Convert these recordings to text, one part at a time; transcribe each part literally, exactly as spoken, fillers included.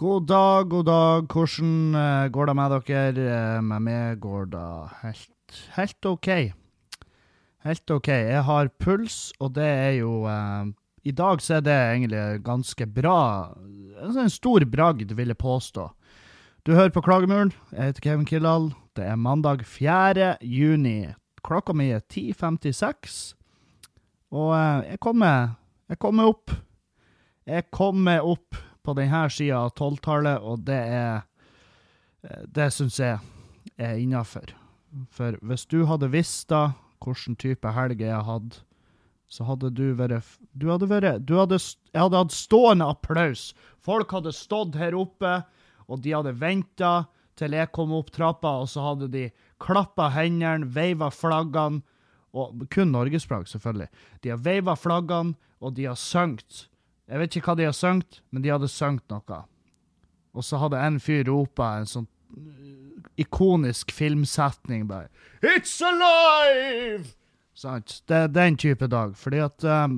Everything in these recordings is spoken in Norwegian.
God dag, god dag. Hvordan uh, går det med dere? Uh, med meg går det helt, helt ok. Helt ok. Jeg har puls, og det er jo... Uh, I dag så er det egentlig ganske bra. En stor bragd, vil jeg påstå. Du hører på Klagemuren. Jeg heter Kevin Kildahl. Det er mandag fjerde juni. Klokka mi er ti femtiseks. Og uh, jeg kommer... Jeg kommer opp. Jeg kommer opp på denne siden av tolvtallet, og det er, det synes jeg er innenfor. For hvis du hadde visst da hvilken type helg jeg hadde, så hadde du vært, du hadde vært, du hadde, jeg hadde hatt stående applaus. Folk hadde stått her oppe, og de hadde ventet til jeg kom opp trappa, og så hadde de klappet hendene, veivet flaggene, og kun Norgesflagg selvfølgelig. De har veivet flaggene, og de har søngt. Jeg vet ikke hva de har søngt, men de hadde søngt noe. Og så hadde en fyr ropet en sånn ikonisk filmsetning bare, It's alive! Sant? Det er den type dag, fordi at um,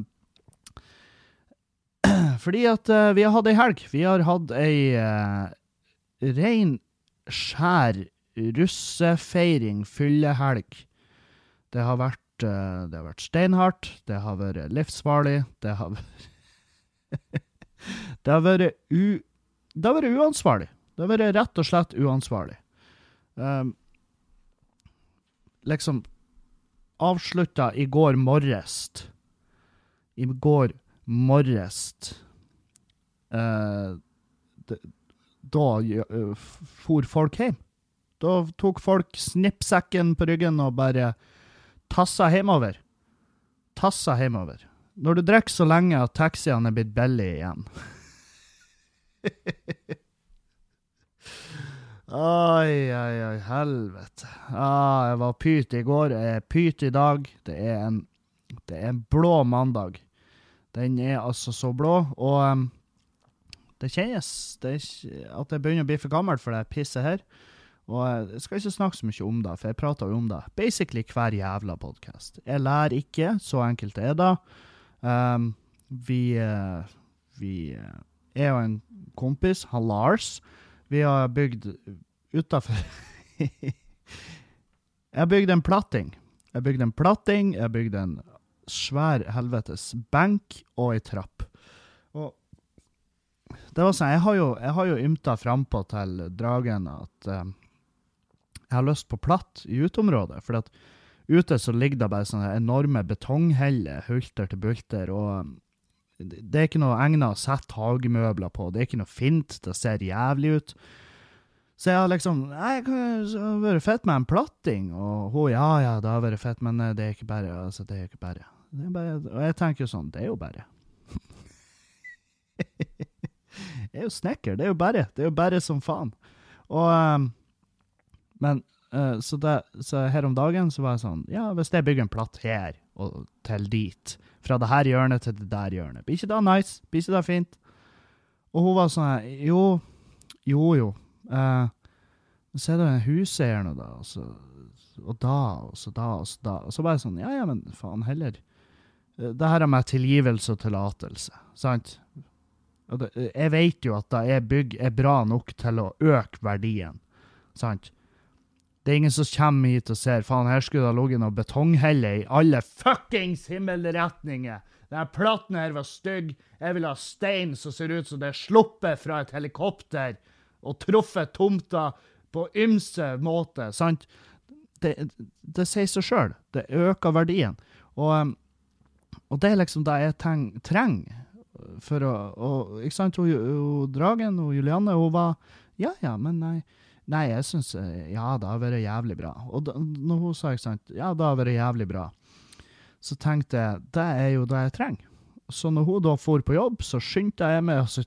fordi at uh, vi har hatt ei helg. Vi har hatt ei uh, ren, skjær russefeiring, fyllehelg. Det har vært, uh, det har vært steinhardt, det har vært livsfarlig, det har vært det har vært u... Det har vært uansvarlig. Det har vært rett og slett uansvarlig. Um, liksom avsluttet i går morgest. I går morgest. Uh, det, da uh, for folk hjem. Da tok folk snippsekken på ryggen og bare tassa hjemover. Tassa hjemover. Når du drikker så lenge at taxiene er blitt billig igjen. Oi, oi, oi, helvete. Ah, jeg var pyt i går, jeg er pyt i dag. Det er en, det er en blå mandag. Den er altså så blå, og um, det kjennes det er ikke, at jeg begynner å bli for gammel for det pisset her. Og jeg skal ikke snakke så mye om det, for jeg prater jo om det. Basically hver jævla podcast. Jeg lærer ikke, så enkelt er det. Um, vi, uh, vi uh, er jo en kompis, han Lars. Vi har bygd utenfor... jeg har bygd en platting. Jeg har bygd en platting, jeg har bygd en svær helvetes benk og en trapp. Og det var sånn, jeg har jo, jeg har jo ymta frempå til dragen at um, jeg har lyst på platt i utområdet, for at ute så ligger det bare sånne enorme betonghelle, hulter til bulter, og det er ikke noe egnet å sette hagemøbler på, det er ikke noe fint, det ser jævlig ut. Så jeg har liksom, nei, det har vært fett med en platting, og hun, ja, ja, det har vært fett, men det er ikke bare, altså, det er ikke bare. Det er bare, og jeg tenker jo sånn, det er jo bare. Jeg er jo snekker, det er jo bare, det er jo bare som faen. Og, um, men, Uh, så, det, så her om dagen så var jeg sånn, ja, hvis jeg bygger en platt her og til dit, fra det her hjørnet til det der hjørnet, blir ikke det nice? Blir ikke det fint? Og hun var sånn, jo, jo, jo, uh, så er det en huseier nå da, og, så, og da, og så da, og så da, og så var jeg sånn, ja, ja, men faen heller, det her er med tilgivelse og tillatelse, sant? Og det, jeg vet jo at da jeg bygg er bra nok til å øke verdien, sant? Det er ingen som kommer hit og ser, faen, her skulle det ligget noe betonghelle i alle fuckings himmelretninger. Denne platten her var stygg. Jeg vil ha stein som ser ut som det er sluppet fra et helikopter og truffet tomta på ymse måte, sant? Det, det sier seg selv. Det øker verdien. Og, og det er liksom det jeg teng, trenger for å, og, ikke sant, og, og Dragen og Julianne, hun var, ja, ja, men nei, Nei, jeg synes, ja, det har vært jævlig bra. Og da, når hun sa, ikke sant, ja, det har vært jævlig bra, så tenkte jeg, det er jo det jeg trenger. Så når hun da for på jobb, så skyndte jeg med, og så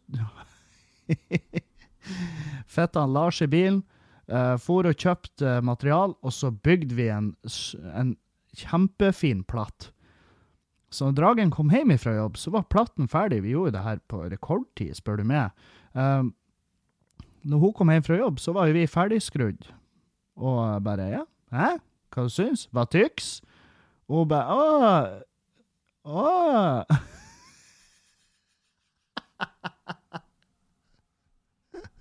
fett han Lars i bilen, uh, for og kjøpte material, og så bygde vi en, en kjempefin platt. Så når Dragen kom hjem fra jobb, så var platten ferdig. Vi gjorde det her på rekordtid, spør du meg. Um, Når hun kom hjem fra jobb, så var vi ferdig skrudd. Og bare, ja, hæ? Hva du synes? Hva tyks? Og hun bare, åh, åh.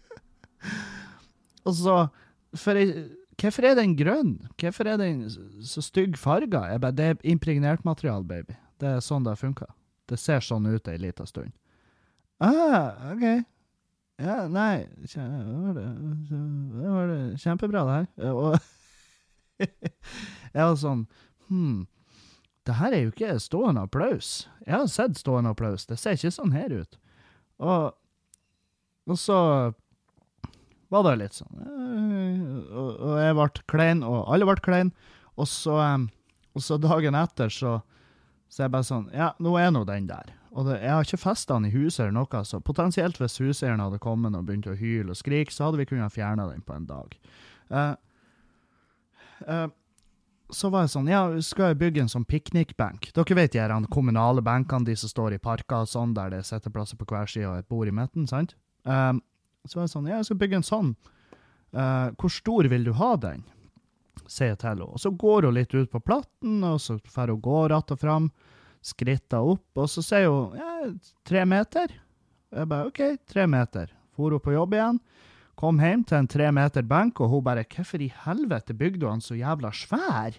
Og så, for jeg, hvorfor er den grønn? Hvorfor er den så stygg farga? Jeg bare, det er impregnert material, baby. Det er sånn det funker. Det ser sånn ut en liten stund. Ah, ok. Ja, nei, det var det, det var det kjempebra det her. Og jeg var sånn, hmm, det her er jo ikke stående applaus. Jeg har sett stående applaus. Det ser ikke sånn her ut. Og, og så var det litt sånn, og, og jeg ble klein, og alle ble klein, og så, og så dagen etter så, så er jeg bare sånn, ja, nå er nå den der. Og det, jeg har ikke festet den i huset eller noe, så potensielt hvis huseieren hadde kommet og begynt å hyle og skrike, så hadde vi kunnet fjerne den på en dag. Uh, uh, så var jeg sånn, ja, skal jeg bygge en sånn piknikbenk? Dere vet jeg, de kommunale benkene, de som står i parker og sånn, der det er setteplasser på hver side og et bord i midten, sant? Um, så var jeg sånn, ja, jeg skal bygge en sånn. Uh, hvor stor vil du ha den? Sier jeg til henne. Og så går hun litt ut på platten, og så får hun gå rett og frem, skrittet opp, og så sier hun, ja, tre meter. Og jeg bare, ok, tre meter. For hun på jobb igjen, kom hjem til en tre meter benk, og hun bare, hvorfor i helvete bygde han så jævla svær?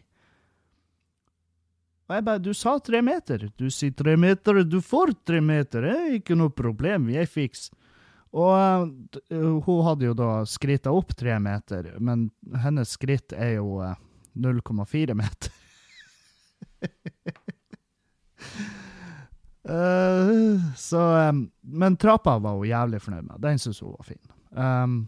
Og jeg bare, du sa tre meter. Du sier tre meter, du får tre meter. Det er ikke noe problem, jeg fiks. Og uh, hun hadde jo da skrittet opp tre meter, men hennes skritt er jo uh, null komma fire meter. uh, så, um, men trappa var hun jævlig fornøyd med. Den synes hun var fin. Um,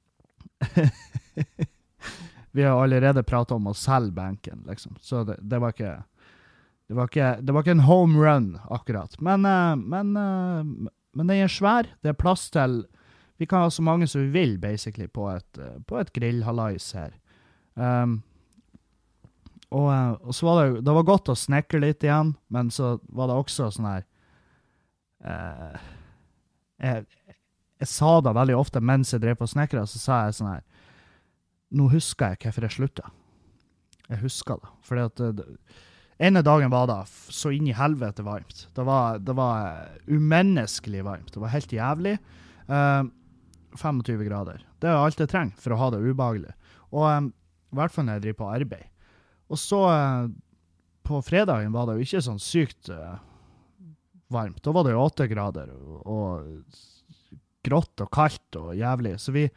vi har allerede pratet om å selge banken, liksom. Så det, det var ikke det var ikke, det var ikke en home run akkurat. Men, uh, men uh, Men den er svær, det er plass til, vi kan ha så mange som vi vil, basically, på et, på et grillhalais her. Um, og, og så var det, det var godt å snekre litt igjen, men så var det også sånn her, uh, jeg, jeg sa det veldig ofte mens jeg drev på snekre, så sa jeg sånn her, nå husker jeg hvorfor jeg sluttet. Jeg husker det, fordi at det, ene dagen var det så inn i helvete varmt. Det var, det var umenneskelig varmt. Det var helt jævlig. Uh, tjuefem grader. Det er alt jeg trenger for å ha det ubehagelig. Og um, i hvert fall når jeg driver på arbeid. Og så uh, på fredagen var det jo ikke sånn sykt uh, varmt. Da var det jo åtte grader og, og grått og kaldt og jævlig. Så vi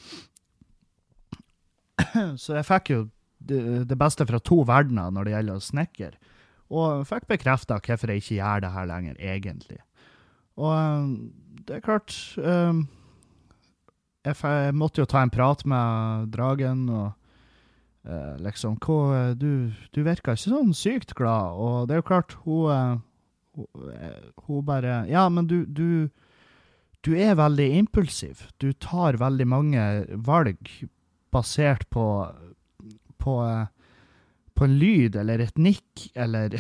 så jeg fikk jo Det, det beste fra to verdener når det gjelder å snekker. Og fikk bekreftet hvorfor jeg ikke gjør det her lenger, egentlig. Og um, det er klart, um, jeg, jeg måtte jo ta en prat med Dragen, og uh, liksom, hva, du, du virker ikke sånn sykt glad, og det er jo klart, hun, uh, hun, hun bare, ja, men du, du, du er veldig impulsiv. Du tar veldig mange valg basert på på, på en lyd, eller et nikk, eller...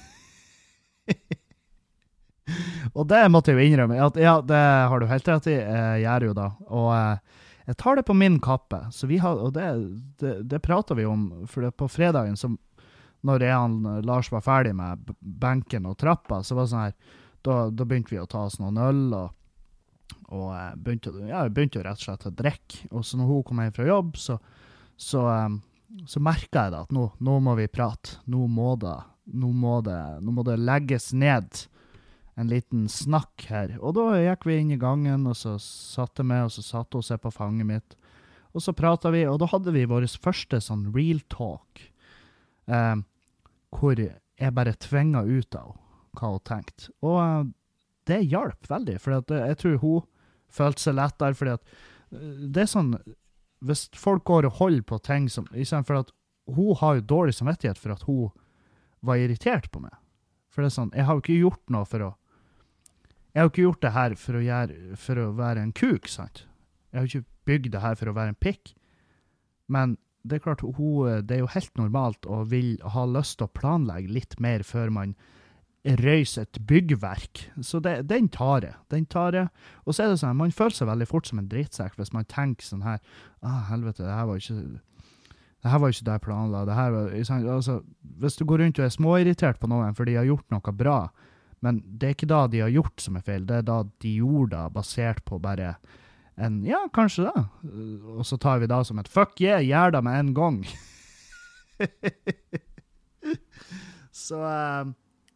og det måtte jeg jo innrømme, at ja, det har du helt rett i, jeg gjør jo da, og jeg tar det på min kappe, så vi har, og det, det, det prater vi om, for det på fredagen, som, når jeg og Lars var ferdig med benken og trappa, så var det sånn her, da, da begynte vi å ta oss noen øl, og, og begynte, ja, begynte jo rett og slett å drikke, og så når hun kom hjem fra jobb, så, så så merket jeg da at nå, nå må vi prate, nå må, det, nå, må det, nå må det legges ned en liten snakk her. Og da gikk vi inn i gangen, og så satt jeg med, og så satt hun seg på fanget mitt. Og så pratet vi, og da hadde vi vår første sånn real talk, eh, hvor jeg bare tvinget ut av hva hun tenkte. Og eh, det hjalp veldig, for at, jeg tror hun følte seg lettere, fordi at det er sånn, hvis folk går og holder på ting som, for at hun har jo dårlig samvittighet for at hun var irritert på meg. For det er sånn, jeg har jo ikke gjort noe for å, jeg har jo ikke gjort det her for å, gjøre, for å være en kuk, sant? Jeg har jo ikke bygd det her for å være en pikk. Men det er klart, hun, det er jo helt normalt å vil ha lyst til å planlegge litt mer før man røyser et byggverk. Så det, den tar jeg. Den tar jeg. Og så er det sånn, man føler seg veldig fort som en drittsekk hvis man tenker sånn her, ah, helvete, det her var ikke, det her var ikke det jeg planla. Det her var, altså, hvis du går rundt og er småirritert på noen for de har gjort noe bra, men det er ikke da de har gjort som er feil, det er da de gjorde det basert på bare en, ja, kanskje det. Og så tar vi da som et fuck yeah, gjør det med en gang. så, uh,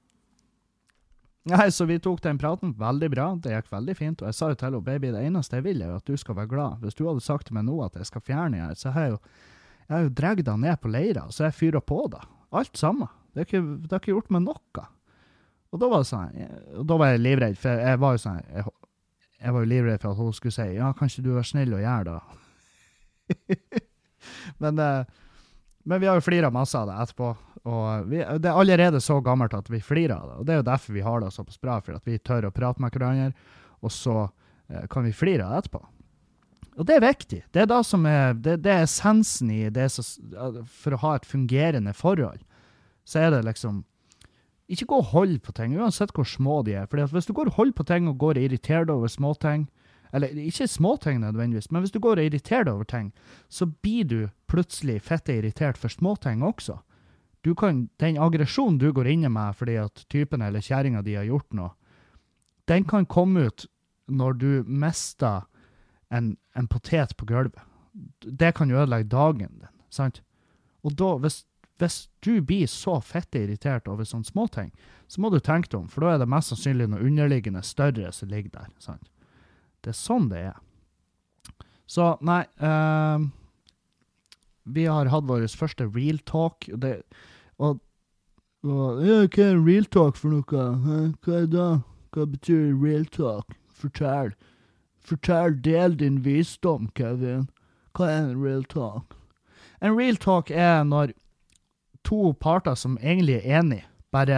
nei, så vi tok den praten veldig bra. Det gikk veldig fint. Og jeg sa jo til henne, baby, det eneste jeg vil er jo at du skal være glad. Hvis du hadde sagt til meg nå at jeg skal fjerne her, så har jeg jo, jeg har jo dreget deg ned på leira, så jeg fyrer på det. Alt sammen. Det har ikke, det har ikke gjort meg noe. Og da var det sånn, og da var jeg livredd, for jeg var jo sånn, jeg, jeg var jo livredd for at hun skulle si, ja, kanskje du var snill og gjør det. men, men vi har jo fliret masse av det etterpå, og vi, det er allerede så gammelt at vi flirer av det, og det er jo derfor vi har det såpass bra, for at vi tør å prate med hverandre, og så eh, kan vi flire av det etterpå. Og det er viktig. Det er da som er, det, det er essensen i det, så, for å ha et fungerende forhold, så er det liksom, ikke gå og hold på ting, uansett hvor små de er. Fordi at hvis du går og hold på ting og går og irriterer deg over småting, eller ikke småting nødvendigvis, men hvis du går og irriterer deg over ting, så blir du plutselig fette irritert for småting også. Du kan, den aggresjonen du går inne med fordi at typen eller kjæringen de har gjort noe, den kan komme ut når du mister en, en potet på gulvet. Det kan jo ødelegge dagen din, sant? Og da, hvis Hvis du blir så fette irritert over sånne småting, så må du tenke deg om, for da er det mest sannsynlig noe underliggende større som ligger der. Sant? Det er sånn det er. Så, nei, uh, vi har hatt vår første real talk, og, det, og, og ja, hva er real talk for noe? Hva er det? Hva betyr real talk? Fortell. Fortell, del din visdom, Kevin. Hva er en real talk? En real talk er når to parter som egentlig er enige, bare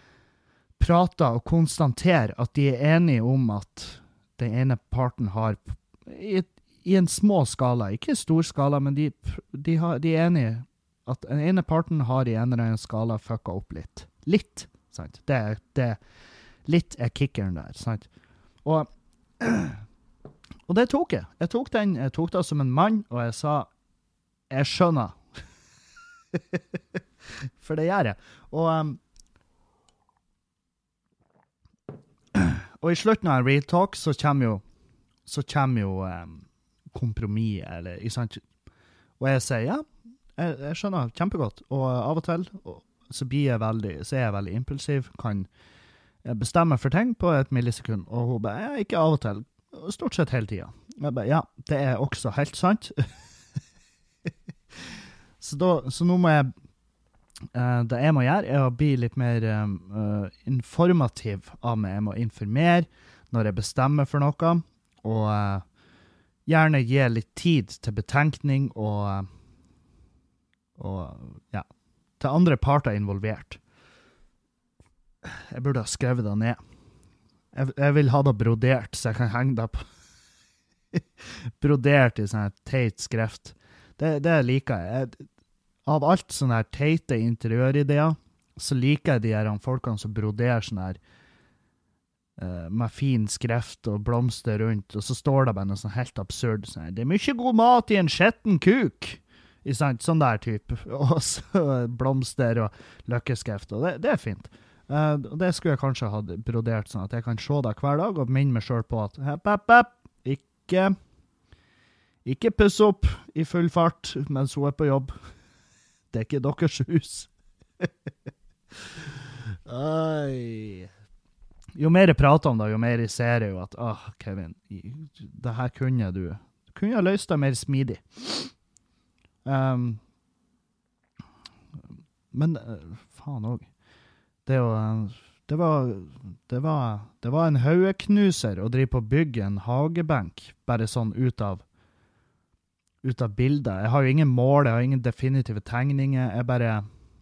prater og konstaterer at de er enige om at den ene parten har, i, i en små skala, ikke stor skala, men de, de, har, de er enige at den ene parten har i en eller annen skala fucka opp litt. Litt, sant? Det, det, litt er kickeren der, sant? Og, og det tok jeg. Jeg tok den, jeg tok det som en mann, og jeg sa, jeg skjønner. For det gjør jeg. Og, um, og i slutten av en real talk så kommer jo, så kommer jo um, kompromiss, eller, ikke sant? Og jeg sier, ja, jeg, jeg skjønner kjempegodt. Og av og til og, så, blir jeg veldig, så er jeg veldig impulsiv, kan bestemme for ting på et millisekund. Og hun bare, ja, ikke av og til, stort sett hele tiden. Jeg bare, ja, det er også helt sant. så, da, så nå må jeg Uh, det jeg må gjøre er å bli litt mer um, uh, informativ av meg. Jeg må informere når jeg bestemmer for noe, og uh, gjerne gi litt tid til betenkning og, uh, og ja, til andre parter involvert. Jeg burde ha skrevet det ned. Jeg, jeg vil ha det brodert, så jeg kan henge det på. Brodert i sånn teit skrift. Det, det liker jeg. jeg Av alt sånne her teite interiørideer, så liker jeg de her folkene som broderer sånne her uh, med fin skrift og blomster rundt, og så står det bare noe sånn helt absurd sånn her, det er mye god mat i en skjetten kuk, i sant? Sånn der type, og så blomster og løkkeskrift, og det, det er fint. Uh, og det skulle jeg kanskje ha brodert sånn at jeg kan se det hver dag, og minne meg selv på at hepp, hepp, hepp, ikke, ikke pusse opp i full fart mens hun er på jobb. Det er ikke deres hus. Ai. Jo mer jeg prater om det, jo mer jeg ser jeg jo at, åh, oh, Kevin, det her kunne du. Du kunne ha løst det mer smidig. Um, men, uh, faen også. Det, var, det, var, det, var, det var en haugeknuser å drive på å bygge en hagebenk, bare sånn ut av ut av bilder. Jeg har jo ingen mål, jeg har ingen definitive tegninger. Jeg bare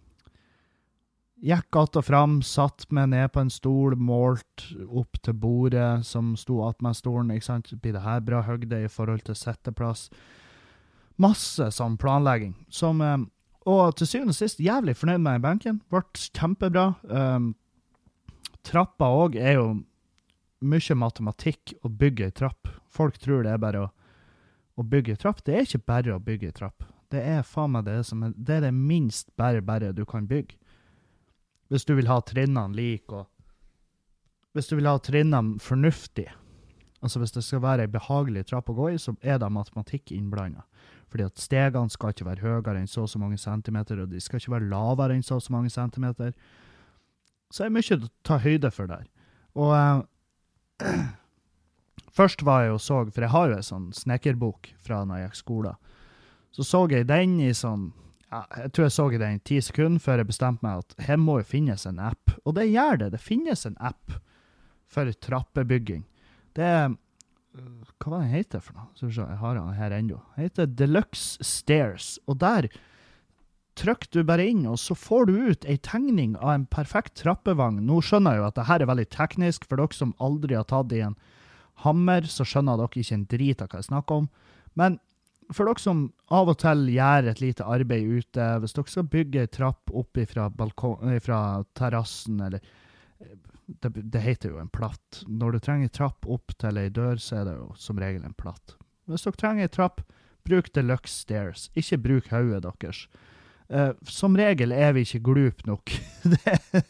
gikk att og fram, satt meg ned på en stol, målt opp til bordet som sto att med stolen, ikke sant? Blir det her bra høgde i forhold til setteplass? Masse sånn planlegging. Som, og til syvende og sist, jævlig fornøyd med benken. Vart kjempebra. Um, trappa også er jo mye matematikk å bygge i trapp. Folk tror det er bare å Å bygge trapp, det er ikke bare å bygge trapp. Det er faen meg det som er, det er det minst bare bare du kan bygge. Hvis du vil ha trinnene lik, og hvis du vil ha trinnene fornuftig, Altså hvis det skal være en behagelig trapp å gå i, så er det matematikk innblandet. Fordi at stegene skal ikke være høyere enn så og så mange centimeter, og de skal ikke være lavere enn så og så mange centimeter. Så er det mye å ta høyde for der. Og eh, først var jeg jo så, for jeg har jo en sånn snekkerbok fra når jeg gikk skolen. Så så jeg den i sånn, ja, jeg tror jeg så den i ti sekunder før jeg bestemte meg at her må jo finnes en app. Og det gjør det, det finnes en app for trappebygging. Det er, hva var det heter for noe? Så jeg har den her enda. Det heter Deluxe Stairs, og der trykker du bare inn, og så får du ut en tegning av en perfekt trappevang. Nå skjønner jeg jo at det her er veldig teknisk, for dere som aldri har tatt i en hammer, så skjønner dere ikke en drit av hva jeg snakker om. Men for dere som av og til gjør et lite arbeid ute, hvis dere skal bygge en trapp opp fra, balkong, fra terrassen, eller det, det heter jo en platt. Når du trenger trapp opp til en dør, så er det jo som regel en platt. Hvis dere trenger en trapp, bruk Deluxe Stairs. Ikke bruk hodet deres. Uh, som regel er vi ikke glup nok. det,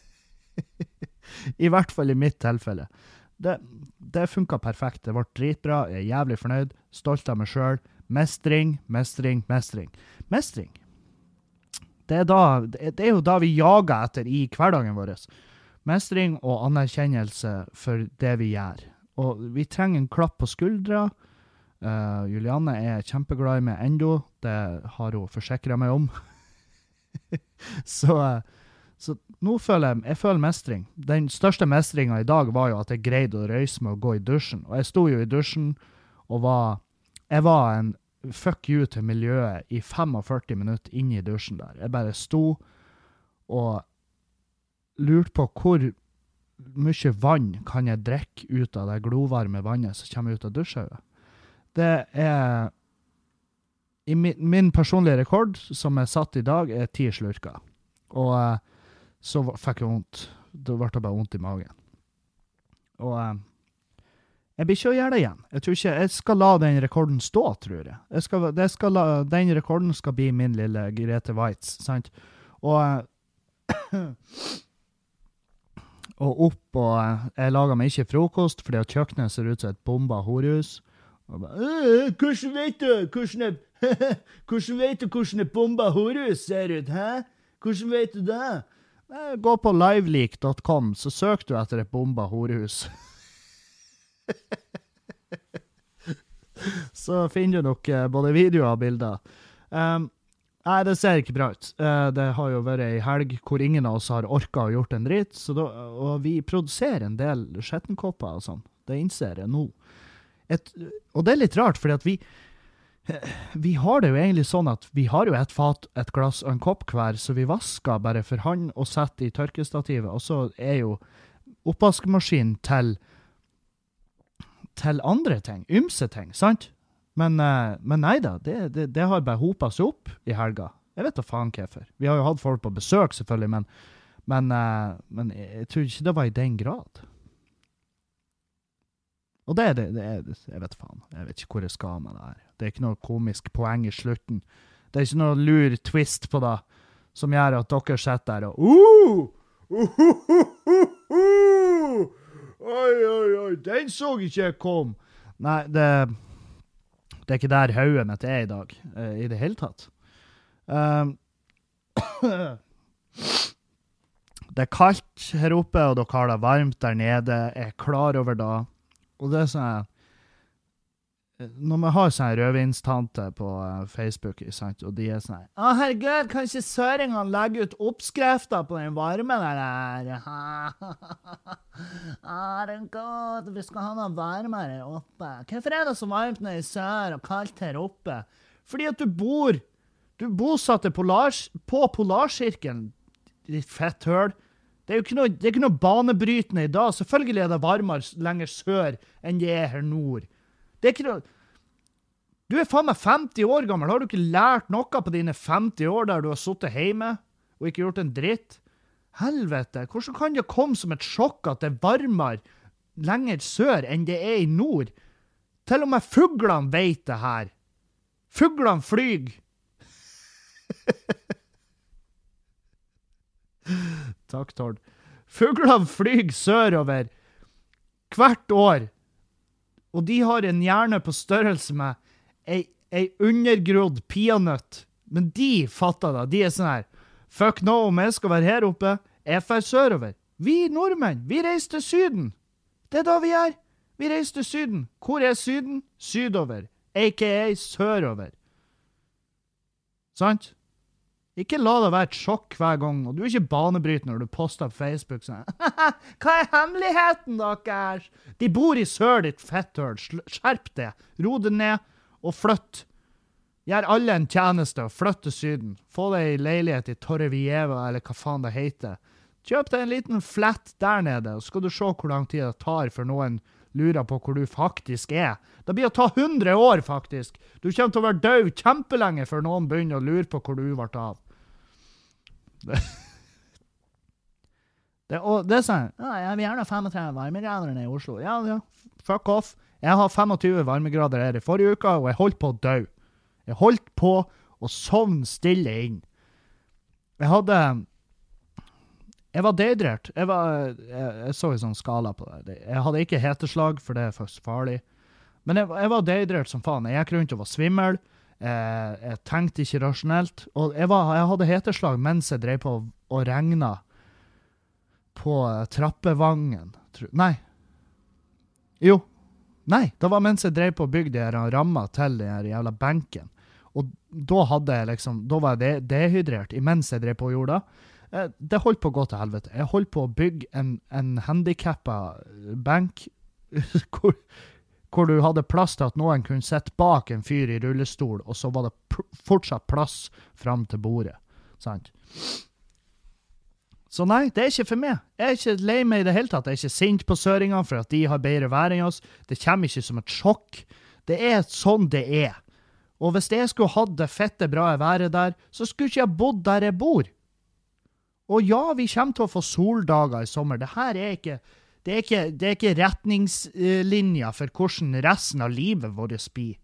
I hvert fall i mitt tilfelle. Det, det funket perfekt. Det ble dritbra. Jeg er jævlig fornøyd. Stolt av meg selv. Mestring, mestring, mestring. Mestring. Det er, da, det er jo da vi jager etter i hverdagen vår. Mestring og anerkjennelse for det vi gjør. Og vi trenger en klapp på skuldra. Uh, Julianne er kjempeglad i meg enda. Det har hun forsikret meg om. så, så nå føler jeg, jeg føler mestring. Den største mestringen i dag var jo at jeg greide å røyse med å gå i dusjen. Og jeg sto jo i dusjen og var, jeg var en fuck you til miljøet i førtifem minutter inne i dusjen der. Jeg bare sto og lurte på hvor mye vann kan jeg drikke ut av det glovarme vannet som kommer ut av dusjhauget. Det er I min, min personlige rekord, som er satt i dag, er ti slurker. Og uh, så fikk jeg vondt. Det ble bare vondt i magen. Og uh, jeg blir ikke å gjøre det igjen. Jeg tror ikke, jeg skal la den rekorden stå, tror jeg. jeg skal, det skal la, den rekorden skal bli min lille Grete Weitz, sant? Og, uh, og opp, og uh, jeg lager meg ikke frokost, fordi at kjøkkenet ser ut som et bomba horehus. Og bare, hvordan vet du hvordan jeg hvordan vet du hvordan et bomba horehus ser ut, hæ? Hvordan vet du det? Gå på liveleak dot com, så søk du etter et bomba horehus. Så finner du nok både videoer og bilder. Um, nei, det ser ikke bra ut. Uh, det har jo vært en helg hvor ingen av oss har orket å gjort en dritt, så da, og vi produserer en del skjettenkopper og sånn. Det innser jeg nå. Et, og det er litt rart, fordi at vi vi har det jo egentlig sånn at vi har jo et fat, et glass og en kopp hver, så vi vasker bare for hånd og setter i tørkestativet, og så er jo oppvaskemaskinen til til andre ting, ymse ting, sant? Men, uh, men nei da, det, det, det har bare hopet seg opp i helga. Jeg vet da faen hvorfor. Vi har jo hatt folk på besøk selvfølgelig, men, men, uh, men jeg tror ikke det var i den grad. Og det er det, det er, jeg vet faen, jeg vet ikke hvor jeg skal med det her. Det er ikke noe komisk poeng i slutten. Det er ikke noe lur twist på det, som gjør at dere sitter der og uh, uh, uh, uh, uh, uh. Oi, oi, oi, den så ikke jeg kom. Nei, det, det er ikke der hodet mitt er i dag, uh, i det hele tatt. Um, det er kaldt her oppe, og dere har det varmt der nede. Jeg er klar over det. Og det er sånn, når man har sånne rødvinstante på uh, Facebook, sant, og de er sånn, å herregud, kan ikke søringene legge ut oppskrifter på den varmen der? Herregud, vi skal ha noe varmere oppe. Hvorfor er det så varmt nede i sør og kaldt her oppe? Fordi at du bor, du bosatte polars, på Polarsirkelen, ditt fetthøl. Det er jo ikke noe, det er ikke noe banebrytende i dag. Selvfølgelig er det varmere lenger sør enn det er her nord. Det er ikke noe... Du er faen meg femti år gammel. Har du ikke lært noe på dine femti år der du har suttet hjemme og ikke gjort en dritt? Helvete, hvordan kan det komme som et sjokk at det er varmere lenger sør enn det er i nord? Til og med fuglene vet det her. Fuglene flyg. Takk, Tord. Fuglene flyg sørover hvert år Og de har en hjerne på størrelse med ei, ei undergrodd peanøtt. Men de fatter da, de er sånn her, fuck no, om jeg skal være her oppe, jeg fer sørover. Vi nordmenn, vi reiser til syden. Det er da vi er. Vi reiser til syden. Hvor er syden? Sydover. A K A sørover. Sant? Ikke la det være et sjokk hver gang, og du er ikke banebrytende når du poster på Facebook sånn. Hva er hemmeligheten deres? De bor i sør, ditt fetthøl. Skjerp det. Ro det ned og flytt. Gjør alle en tjeneste og flytt til syden. Få deg i leilighet i Torrevieja, eller hva faen det heter. Kjøp deg en liten flat der nede, og så skal du se hvor lang tid det tar for noen lurer på hvor du faktisk er. Det blir å ta hundre år, faktisk. Du kommer til å være død kjempelenge før noen begynner å lure på hvor du ble av. Det, det, og det er sånn, ja, jeg vil gjerne ha femogtretti varmegrader i Oslo. Ja, ja, fuck off. Jeg har tjuefem varmegrader her i forrige uka, og jeg holdt på å dø. Jeg holdt på å sovne stille inn. Jeg hadde... Jeg var dehydrert. Jeg, var, jeg, jeg så en sånn skala på det. Jeg hadde ikke heteslag, for det er faktisk farlig. Men jeg, jeg var dehydrert som faen. Jeg gikk rundt og var svimmel. Jeg, jeg tenkte ikke rasjonelt. Og jeg, var, jeg hadde heteslag mens jeg drev på og regna på trappevangen. Nei. Jo. Nei, det var mens jeg drev på å bygge de her rammer til de her jævla benken. Og da hadde jeg liksom, da var jeg dehydrert imens jeg drev på og gjorde det. Det holdt på å gå til helvete. Jeg holdt på å bygge en, en handicappet bank hvor, hvor du hadde plass til at noen kunne sette bak en fyr i rullestol, og så var det pr- fortsatt plass frem til bordet. Sant? Så nei, det er ikke for meg. Jeg er ikke lei meg i det hele tatt. Jeg er ikke sint på søringene for at de har bedre vær enn oss. Det kommer ikke som et sjokk. Det er sånn det er. Og hvis jeg skulle hatt det fette bra i været der, så skulle ikke jeg bodd der jeg bor. Og ja, vi kommer til å få soldager i sommer. Det her er ikke, det er ikke, det er ikke retningslinjer for hvordan resten av livet vårt blir.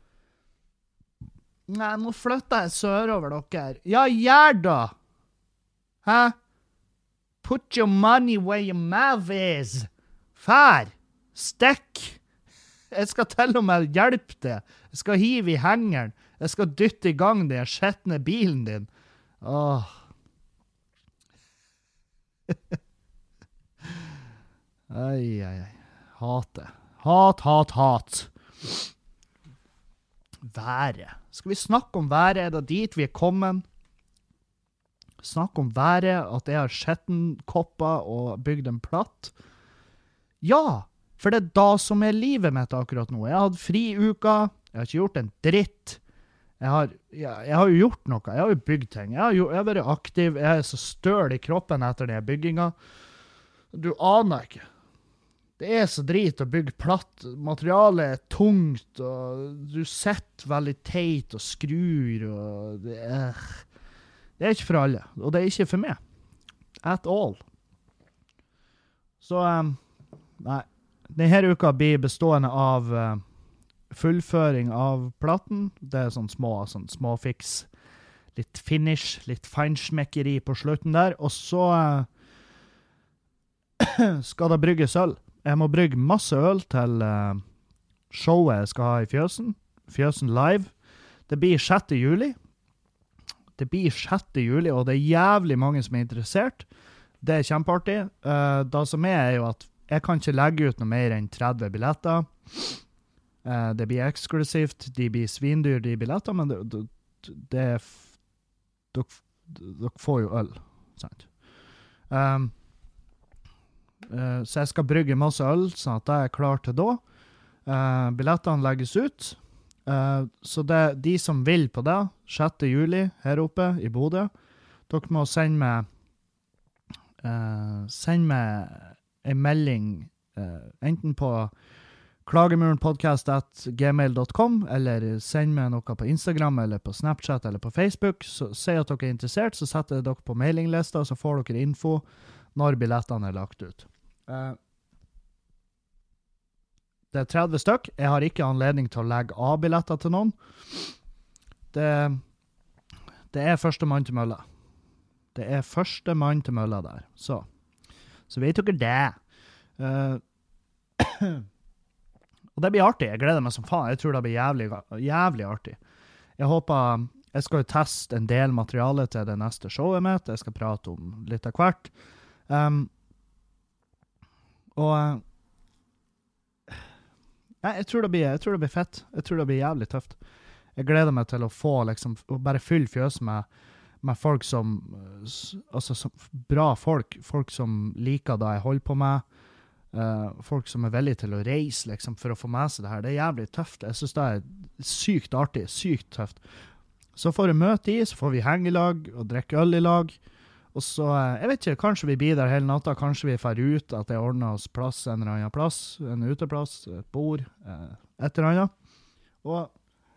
Nei, nå flytter jeg sørover dere. Ja, gjør da! Hæ? Put your money where your mouth is. Fær! Stikk! Jeg skal til og med hjelpe deg. Jeg skal hive i hengeren. Jeg skal dytte i gang den skjettende bilen din. Åh. Ai, ai, ai. Hate. Hat, hat, hat. Været. Skal vi snakke om været? Er det dit vi er kommet? Snakke om været, at jeg har skjettenkopper og bygd en platt? Ja, for det er da som er livet mitt akkurat nå. Jeg har hatt fri uka, jeg har ikke gjort en dritt. Jeg har, jeg, jeg har jo gjort noe, jeg har jo bygd ting. Jeg har, jo, jeg har vært aktiv, jeg er så støl i kroppen etter den bygginga. Du aner ikke. Det er så drit å bygge platt. Materialet er tungt, og du setter veldig teit og skrur, og det er, det er ikke for alle, og det er ikke for meg. At all. Så, um, nei, denne uka blir bestående av uh, fullføring av platten. Det er sånn små, sånn småfiks, litt finish, litt feinsmekkeri på slutten der, og så uh, skal det brygges øl. Jeg må brygge masse øl til uh, showet jeg skal ha i Fjøsen. Fjøsen Live. Det blir sjette juli. Det blir sjette juli, og det er jævlig mange som er interessert. Det er kjempeartig. Uh, det som er, er jo at jeg kan ikke legge ut noe mer enn tretti billetter. Uh, det blir eksklusivt. De blir svindyr, de billetter, men det, det, det er... Dere, dere får jo øl, sant? Um, Uh, så jeg skal brygge masse øl, sånn at det er klart til da. Uh, billettene legges ut. Uh, så det er de som vil på det, sjette juli her oppe i Bodø, dere må sende meg uh, send meg en melding uh, enten på klagemurenpodcast at gmail dot com, eller send meg noe på Instagram, eller på Snapchat, eller på Facebook. Så si at dere er interessert, så setter dere på mailinglista, så får dere info når billettene er lagt ut. Uh, det er tretti stykk. Jeg har ikke anledning til å legge av billetter til noen. Det, det er første mann til mølla. Det er første mann til mølla der. Så, så vet dere det. Uh, Og det blir artig, jeg gleder meg som faen. Jeg tror det blir jævlig, jævlig artig. Jeg håper, jeg skal jo teste en del materiale til det neste showet mitt. Jeg skal prate om litt av hvert. Um, og ja, jeg, tror det blir, jeg tror det blir fett. Jeg tror det blir jævlig tøft. Jeg gleder meg til å få, liksom, å bare fylle fjøs med, med folk som, altså som, bra folk, folk som liker det jeg holder på med, uh, folk som er villige til å reise, liksom, for å få med seg det her. Det er jævlig tøft. Jeg synes det er sykt artig, sykt tøft. Så får jeg møte i, så får vi henge i lag og drikke øl i lag. Og så, jeg vet ikke, kanskje vi blir der hele natta, kanskje vi får ut at jeg ordner oss plass en eller annen plass, en uteplass, et bord, et eller annet. Og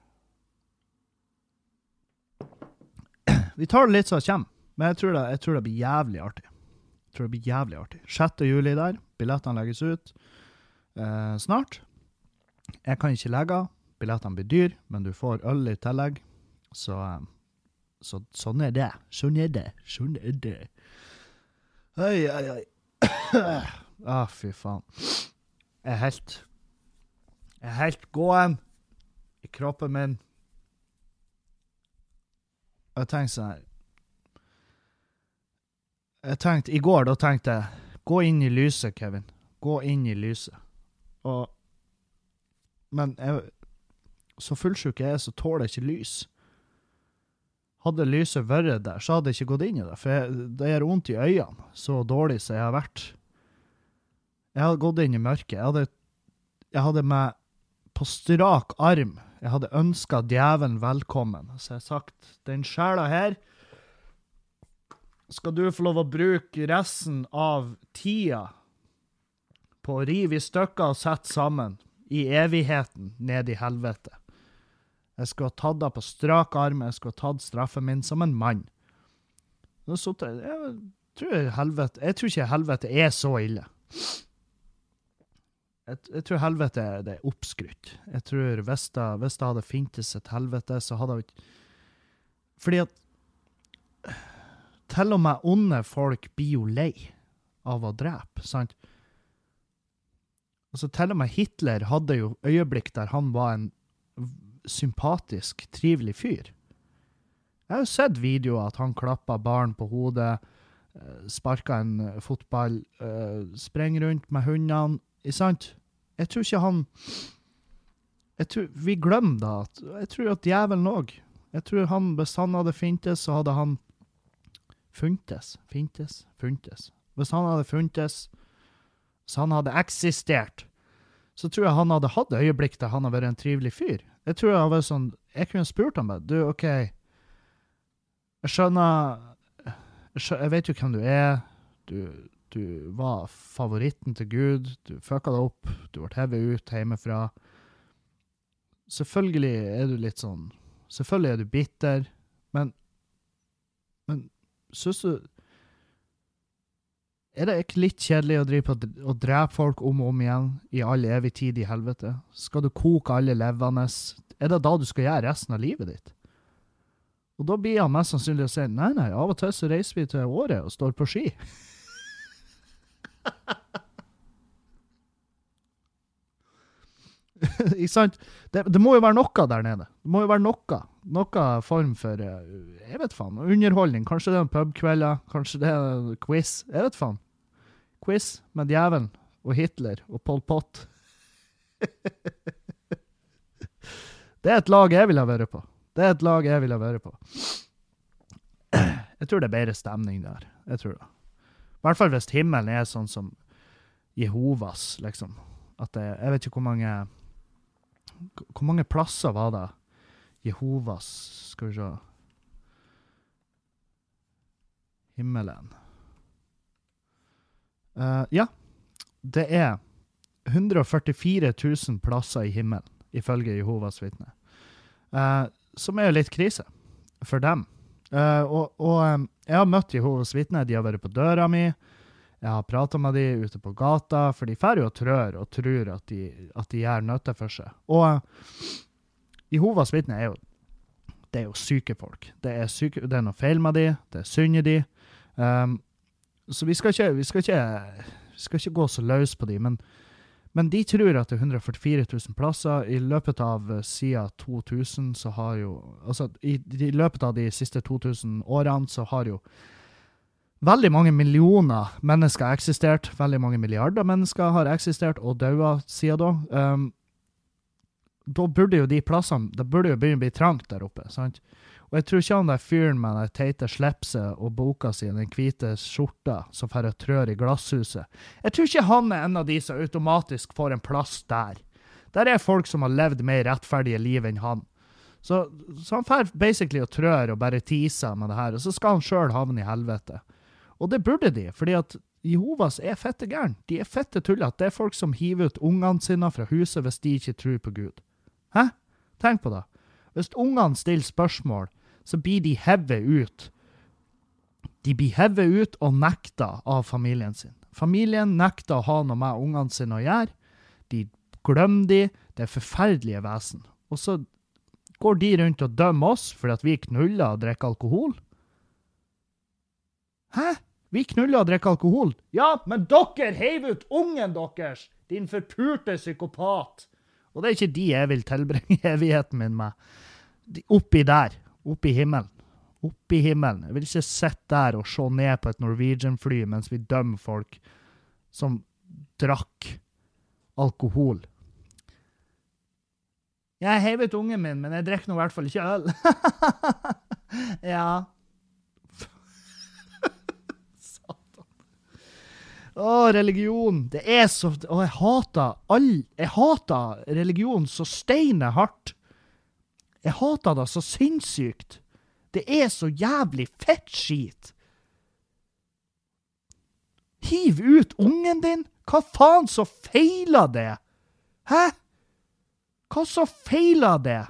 vi tar det litt så det kommer, men jeg tror det, jeg tror det blir jævlig artig. Jeg tror det blir jævlig artig. sjette juli der, billettene legges ut eh, snart. Jeg kan ikke legge, billettene blir dyr, men du får øl i tillegg, så... Eh, Så, sånn er det. Sånn er det. Sånn er det. Oi, oi, oi. Ah, fy faen. Jeg er helt... Jeg er helt gåen i kroppen min. Jeg tenkte sånn her... Jeg tenkte... I går, da tenkte jeg... Gå inn i lyset, Kevin. Gå inn i lyset. Og... Men jeg... Så fullsjuk jeg er, så tåler jeg ikke lys. Hadde lyset vært der, så hadde jeg ikke gått inn i det, for jeg, det gjør vondt i øynene, så dårlig som jeg har vært. Jeg hadde gått inn i mørket. Jeg hadde, jeg hadde med på strak arm, jeg hadde ønsket djevelen velkommen. Så jeg har sagt, den sjela her, skal du få lov å bruke resten av tida på å rive i stykker og sette sammen i evigheten ned i helvete. Jeg skulle ha tatt det på strak arm, jeg skulle ha tatt straffen min som en mann. Så jeg, jeg, tror helvete, jeg tror ikke helvete er så ille. Jeg, jeg tror helvete er, det er oppskrytt. Jeg tror hvis det, hvis det hadde fintes et helvete, så hadde det ikke... Fordi at til og med onde folk blir jo lei av å drepe, sant? Altså til og med Hitler hadde jo øyeblikk der han var en sympatisk, trivelig fyr. Jeg har jo sett videoer at han klappet barn på hodet, sparket en fotball, sprenger rundt med hundene, ikke sant? Jeg tror ikke han... Jeg tror, vi glemmer da at... Jeg tror at djevelen også. Jeg tror han, hvis han hadde fintes, så hadde han funtes, fintes, funtes. Hvis han hadde funtes, så han hadde eksistert, så tror jeg han hadde hatt øyeblikk der han hadde vært en trivelig fyr. Jeg tror jeg var sånn, jeg kunne spurt ham bare, du, ok, jeg skjønner, jeg, skjønner, jeg vet jo hvem du er, du, du var favoritten til Gud, du fucka deg opp, du ble hevet ut hjemmefra. Selvfølgelig er du litt sånn, selvfølgelig er du bitter, men, men, synes du, er det ikke litt kjedelig å drive på å drepe folk om og om igjen i all evig tid i helvete? Skal du koke alle levende? Er det da du skal gjøre resten av livet ditt? Og da blir han mest sannsynlig å si, nei, nei, av og til så reiser vi til året og står på ski. Ikke sant? Det, det må jo være noe der nede. Det må jo være noe. Noe form for, jeg vet faen, underholdning. Kanskje det er en pubkvelder, kanskje det er en quiz. Jeg vet faen. Quiz med djevelen og Hitler og Pol Pot. Det er et lag jeg vil ha vært på. Det er et lag jeg vil ha vært på. Jeg tror det er bedre stemning der. Jeg tror det. I hvert fall hvis himmelen er sånn som Jehovas, liksom. At det, jeg vet ikke hvor mange, hvor mange plasser var det Jehovas, skal vi se. Himmelen. Uh, ja, det er one hundred forty-four thousand plasser i himmelen, ifølge Jehovas vitne. Uh, som er jo litt krise for dem. Uh, og og um, jeg har møtt Jehovas vitne, de har vært på døra mi, jeg har pratet med de ute på gata, for de fer jo og trør og tror at de, at de gjør nøtte for seg. Og uh, Jehovas vitne er jo, det er jo syke folk. Det er, syke, det er noe feil med de, det er synd i de. Um, så vi skal ikke, vi skal ikke, vi skal ikke gå så løs på de, men, Men de tror at det er hundre førtifire tusen plasser. I løpet av uh, siden to tusen så har jo, altså i, i løpet av de siste to tusen årene så har jo veldig mange millioner mennesker eksistert, veldig mange milliarder mennesker har eksistert og døde siden da. Um, da burde jo de plassene, det burde jo begynne å bli trangt der oppe, sant? Og jeg tror ikke han der fyren med den teite slepset og boka si, den hvite skjorta som får trør i glasshuset. Jeg tror ikke han er en av de som automatisk får en plass der. Der er folk som har levd mer rettferdige liv enn han. Så, så han får basically å trør og bare tiser med det her, og så skal han selv havne i helvete. Og det burde de, fordi at Jehovas er fette gæren. De er fette tullet. Det er folk som hiver ut ungene sine fra huset hvis de ikke tror på Gud. Hæ? Tenk på det. Hvis ungene stiller spørsmål, så blir de hevet ut. De blir hevet ut og nekter av familien sin. Familien nekter å ha noe med ungene sine å gjøre. De glemmer de. Det er forferdelige vesen. Og så går de rundt og dømmer oss fordi at vi knuller og drikker alkohol. Hæ? Vi knuller og drikker alkohol? Ja, men dere heiv ut ungen deres, din forpurte psykopat. Og det er ikke de jeg vil tilbringe evigheten min med. De, oppi der. Oppi himmelen. Oppi himmelen. Jeg vil ikke sitte der og se ned på et Norwegian-fly mens vi dømmer folk som drakk alkohol. Jeg heiv ut ungen min, men jeg drikker nå i hvert fall ikke øl. Ja. Åh, religion. Det er så... Åh, jeg hater all... Jeg hater religion så steine hardt. Jeg hater det så sinnssykt. Det er så jævlig fett skit. Hiv ut ungen din? Hva faen så feiler det? Hæ? Hva så feiler det?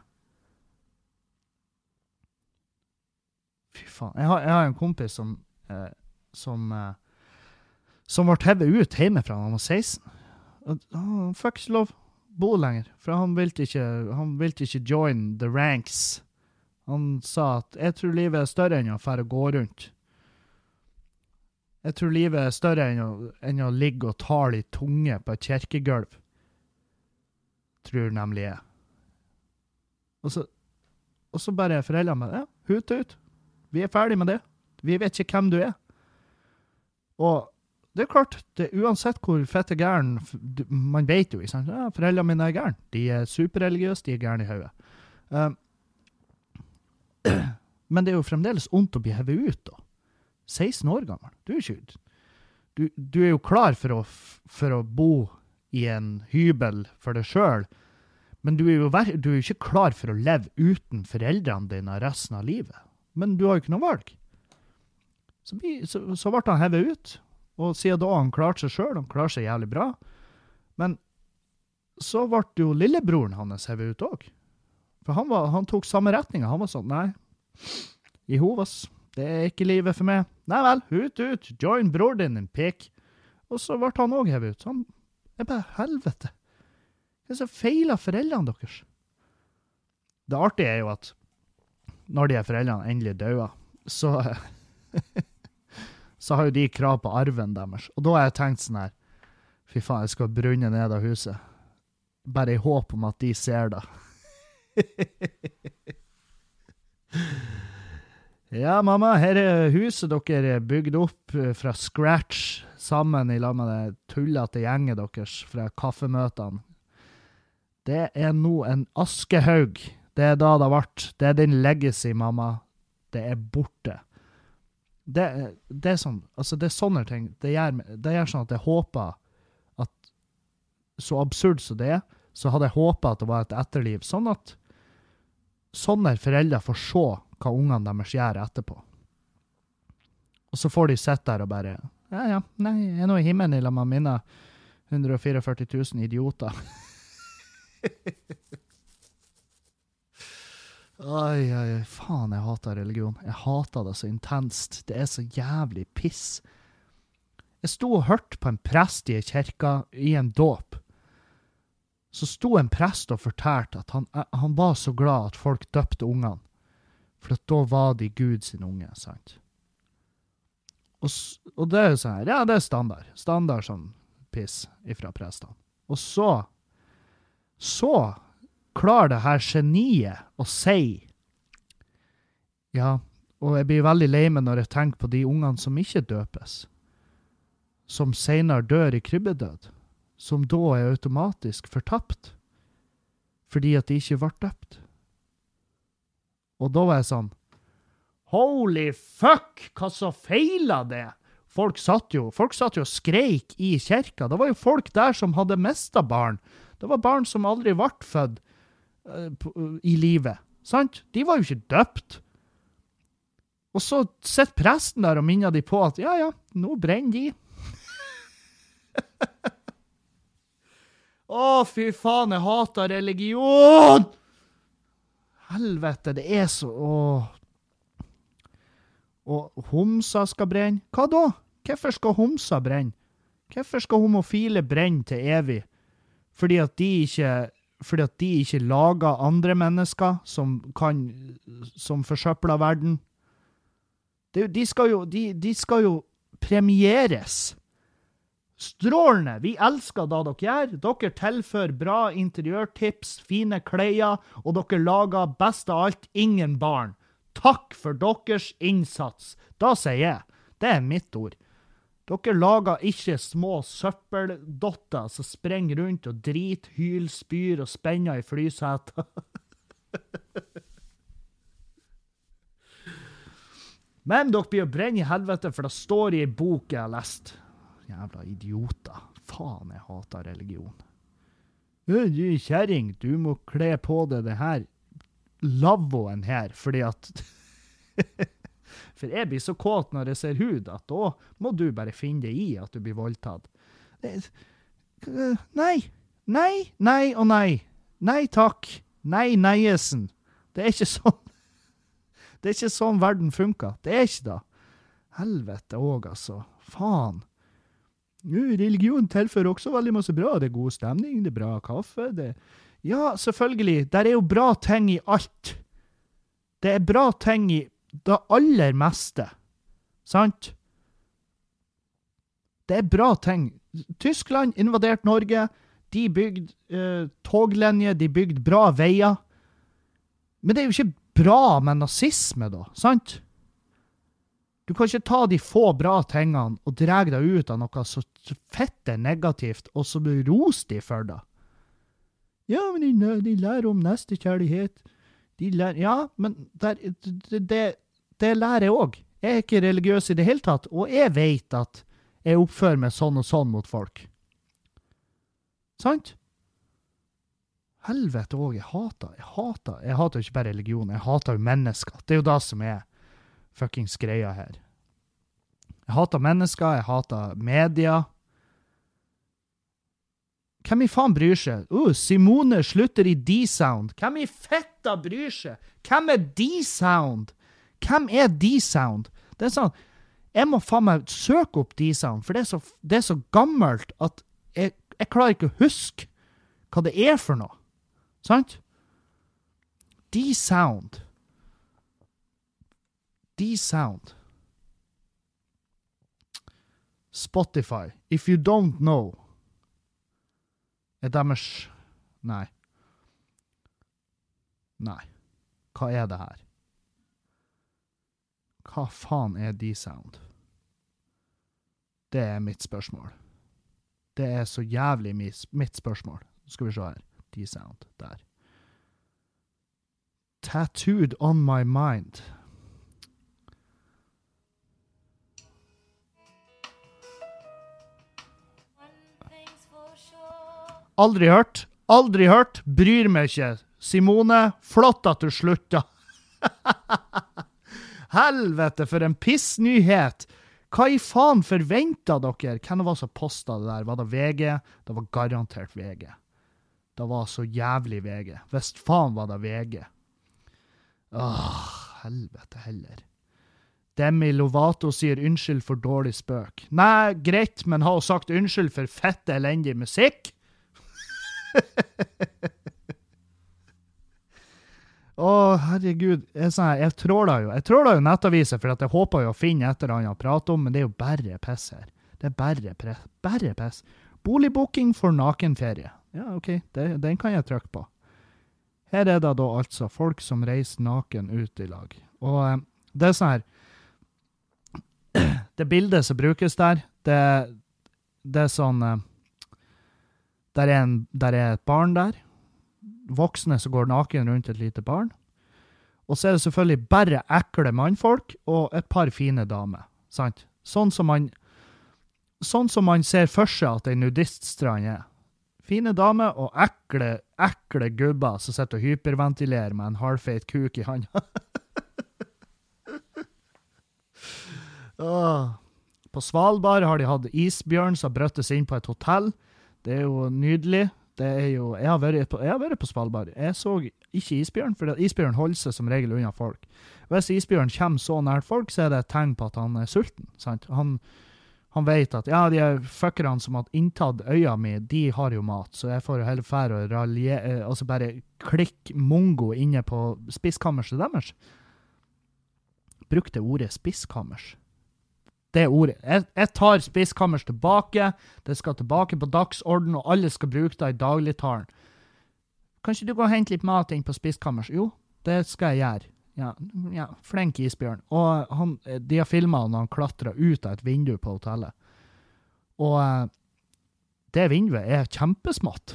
Fy faen. Jeg har, jeg har en kompis som... Eh, som... Eh, som var hevet ut hjemmefra da han var seksten. Og han fikk ikke lov bo lenger, for han ville ikke, han ville ikke join the ranks. Han sa at jeg tror livet er større enn å fære gå rundt. Jeg tror livet er større enn å, enn å ligge og tale i tunge på et kirkegulv. Tror nemlig jeg. Og så, og så bare foreldrene med, ja, hut ut. Vi er ferdig med det. Vi vet ikke hvem du er. Og det er klart, det, uansett hvor fette gæren, man vet jo, ikke sant? Ja, foreldrene mine er gæren. De er superreligiøse, de er gæren i hodet. Um, men det er jo fremdeles ondt å bli hevet ut da. seksten år gammel. Du er, ikke, du, du er jo klar for å, for å bo i en hybel for deg selv, men du er jo du er jo ikke klar for å leve uten foreldrene dine resten av livet. Men du har jo ikke noe valg. Så, så, så ble han hevet ut. Og siden da han klarte seg selv, han klarer seg jævlig bra. Men så ble jo lillebroren hans hevet ut også. For han, var, han tok samme retning. Han var sånn, nei, Jehovas, det er ikke livet for meg. Nei vel, ut, ut, join bror din, en pikk. Og så ble han også hevet ut. Så han, jeg bare, helvete. Det er så feiler foreldrene deres. Det artige er jo at når de er foreldrene endelig døde, så... så har jo de krav på arven deres. Og da har jeg tenkt sånn her, fy faen, jeg skal brunne ned av huset. Bare i håp om at de ser det. Ja, mamma, her er huset dere bygd opp fra scratch, sammen i lag med det tullete gjenget deres fra kaffemøtene. Det er nå en askehaug. Det er da det har vært. Det er din legacy, mamma. Det er borte. Det, det er sånn, altså det er sånne ting, det gjør, det gjør sånn at jeg håper at, så absurd som det er, så hadde jeg håpet at det var et etterliv, sånn at sånne foreldre får se hva ungene deres gjør etterpå. Og så får de sett der og bare, ja, ja, nei, jeg er nå i himmelen i la meg minne hundre førtifire tusen idioter. Oi, oi, faen, jeg hater religion. Jeg hater det så intenst. Det er så jævlig piss. Jeg sto og hørte på en prest i kirka i en dåp. Så sto en prest og fortalte at han, han var så glad at folk døpte ungene. For at da var de Gud sin unge, sant? Og, og det er jo sånn her, ja, det er standard. Standard sånn piss ifra prestene. Og så, så klarer det her geniet å si, ja, og jeg blir veldig lei meg når jeg tenker på de ungene som ikke døpes, som senere dør i krybbedød, som da er automatisk fortapt, fordi at de ikke ble døpt. Og da var jeg sånn, holy fuck, hva så feilet det? Folk satt jo, folk satt jo og skreik i kirka. Det var jo folk der som hadde mistet barn. Det var barn som aldri ble født uh, på, uh, i livet. Sant? De var jo ikke døpt. Og så sitter presten der og minner de på at, ja, ja, nå brenner de. Å, fy faen, jeg hater religion! Helvete, det er så... Åh. Og homsa skal brenne. Hva da? Hvorfor skal homsa brenne? Hvorfor skal homofile brenne til evig? Fordi at de ikke, fordi at de ikke lager andre mennesker som kan, som forsøpler verden. Det, de, skal jo, de, de skal jo premieres. Strålende! Vi elsker det dere gjør. Dere tilfører bra interiørtips, fine klær, og dere lager best av alt ingen barn. Takk for deres innsats. Da sier jeg, det er mitt ord. Dere lager ikke små søppeldotter som sprenger rundt og drit, hyl, spyr og spenner i flyseter. Men dere blir jo brenne i helvete, for det står i en bok jeg har lest. Jævla idioter. Faen, jeg hater religion. Du kjæring, du må kle på deg det her lavvoen her, fordi at for jeg blir så kåt når jeg ser hud, at da må du bare finne deg i at du blir voldtatt. Nei, nei, nei og nei. Nei takk. Nei, neiesen. Det er ikke sånn. Det er ikke sånn verden funker. Det er ikke da. Helvete også, altså. Faen. Religion tilfører også veldig masse bra. Det er god stemning, det er bra kaffe, det er ja, selvfølgelig. Der er jo bra ting i alt. Det er bra ting i det aller meste. Sant? Det er bra ting. Tyskland invadert Norge. De bygde eh, toglinjer, de bygde bra veier. Men det er jo ikke bra med nazisme da, sant? Du kan ikke ta de få bra tingene og drege deg ut av noe så fette negativt, og så ros de for det. Ja, men de, de lærer om nestekjærlighet. De lærer, ja, men der, det, det, det lærer jeg også. Jeg er ikke religiøs i det hele tatt, og jeg vet at jeg oppfører meg sånn og sånn mot folk. Sant? Helvete også, jeg hater, jeg hater, jeg hater ikke bare religion, jeg hater jo mennesker. Det er jo det som er fuckings greia her. Jeg hater mennesker, jeg hater media. Hvem i faen bryr seg? Uh, Simone slutter i D-Sound. Hvem i fetta bryr seg? Hvem er D-Sound? Hvem er D-Sound? Det er sånn, jeg må faen meg søke opp D-Sound, for det er så, det er så gammelt at jeg, jeg klarer ikke å huske hva det er for noe. Sant? D-Sound. D-Sound. Spotify. If you don't know. Er deres... Nei. Nei. Hva er det her? Hva faen er D-Sound? Det er mitt spørsmål. Det er så jævlig mitt spørsmål. Skal vi se her. D-Sound. Der. Tattooed on my mind. Aldri hørt, aldri hørt, bryr meg ikke. Simone, flott at du slutta. Helvete, for en pissnyhet. Hva i faen forventet dere? Hvem var som postet det der? Var det V G? Det var garantert V G. Det var så jævlig V G. Visst faen var det V G. Åh, helvete heller. Demi Lovato sier unnskyld for dårlig spøk. Nei, greit, men har hun sagt unnskyld for fette elendig musikk? Åh, herregud, jeg, sånn, jeg tråler jo, jeg tråler jo nettaviser, for at jeg håper jo å finne et eller annet å prate om, men det er jo bare piss her. Det er bare, bare piss. Boligbooking for nakenferie. Ja, ok, det, den kan jeg trykke på. Her er det da altså folk som reiser naken ut i lag. Og eh, det er sånn her, det bildet som brukes der, det, det er sånn, eh, der, er en, der er et barn der, voksne som går naken rundt et lite barn, og så er det selvfølgelig bare ekle mannfolk og et par fine damer, sant? Sånn som man, sånn som man ser for seg at en nudiststrand er. Fine damer og ekle, ekle gubber som sitter og hyperventilerer med en halvfeit kuk i handa. På Svalbard har de hatt isbjørn som brøttes inn på et hotell. Det er jo nydelig. Det er jo, jeg har vært på, jeg har vært på Svalbard. Jeg så ikke isbjørn, for isbjørn holder seg som regel unna folk. Hvis isbjørn kommer så nært folk, så er det et tegn på at han er sulten. Sant? Han, han vet at, ja, de fuckerne som har inntatt øya mi, de har jo mat, så jeg får heller færre og ralje, altså bare klikk mongo inne på spiskammerset deres. Brukte ordet spiskammers. Det ordet. Jeg, jeg tar spiskammers tilbake, det skal tilbake på dagsorden, og alle skal bruke det i dagligtalen. Kanskje du går og henter litt mat inn på spiskammers? Jo, det skal jeg gjøre. Ja, ja, flink isbjørn. Og han, de har filmet når han klatrer ut av et vindu på hotellet. Og det vinduet er kjempesmått.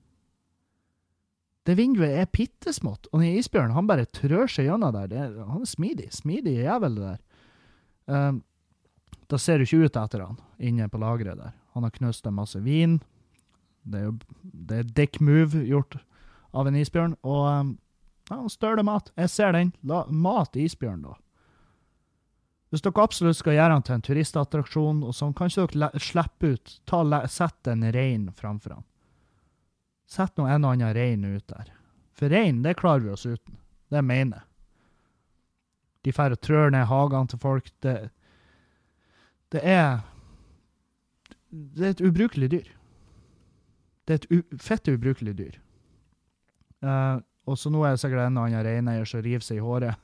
Det vinduet er pittesmått, og den isbjørn, han bare trør seg gjennom der. Det er, han er smidig, smidig jævel det der. Um, Da ser du ikke ut etter han, inne på lagret der. Han har knust en masse vin. Det er jo det er dick move gjort av en isbjørn. Og um, ja, han støler mat. Jeg ser den. La, mat isbjørn da. Hvis dere absolutt skal gjøre han til en turistattraksjon, og sånn, kanskje dere le- slippe ut, ta, le- sett en rein framfor han. Sett noe en og annen rein ut der. For rein, det klarer vi oss uten. Det mener jeg. De færre trør ned hagene til folk. Det Det er, det er et ubrukelig dyr. Det er et u, fett ubrukelig dyr. Uh, og så nå er det sikkert en annen reineier som river seg i håret.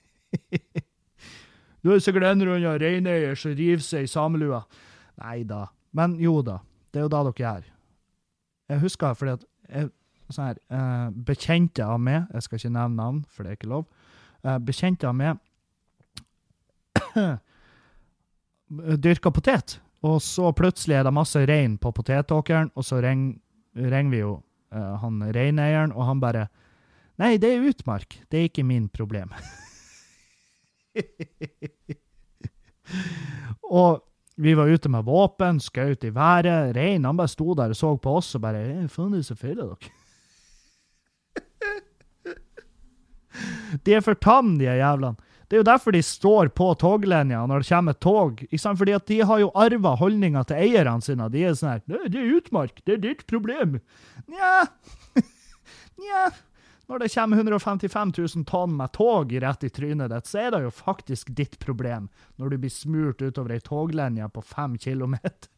Nå er det sikkert en annen reineier som river seg i samelua. Neida. Men jo da, det er jo da dere gjør. Jeg husker fordi at jeg, sånn her, uh, bekjente av meg, jeg skal ikke nevne navn, for det er ikke lov, uh, bekjente av meg, dyrka potet, og så plutselig er det masse rein på potetåkeren, og så ringer ring vi jo uh, han reineieren, og han bare, nei, det er utmark, det er ikke min problem. Og vi var ute med våpen, skjøt i været, rein, han bare stod der og så på oss, og bare, eh, faen, det er så feil av dere. De er for tam, de er jævlene. Det er jo derfor de står på toglinja når det kommer et tog, ikke sant? Fordi at de har jo arvet holdninger til eierne sine. De er sånn her, det er utmark, det er ditt problem. Nja, nja, når det kommer hundre og femtifem tusen tonn med tog rett i trynet ditt, så er det jo faktisk ditt problem når du blir smurt utover ei toglinja på fem kilometer.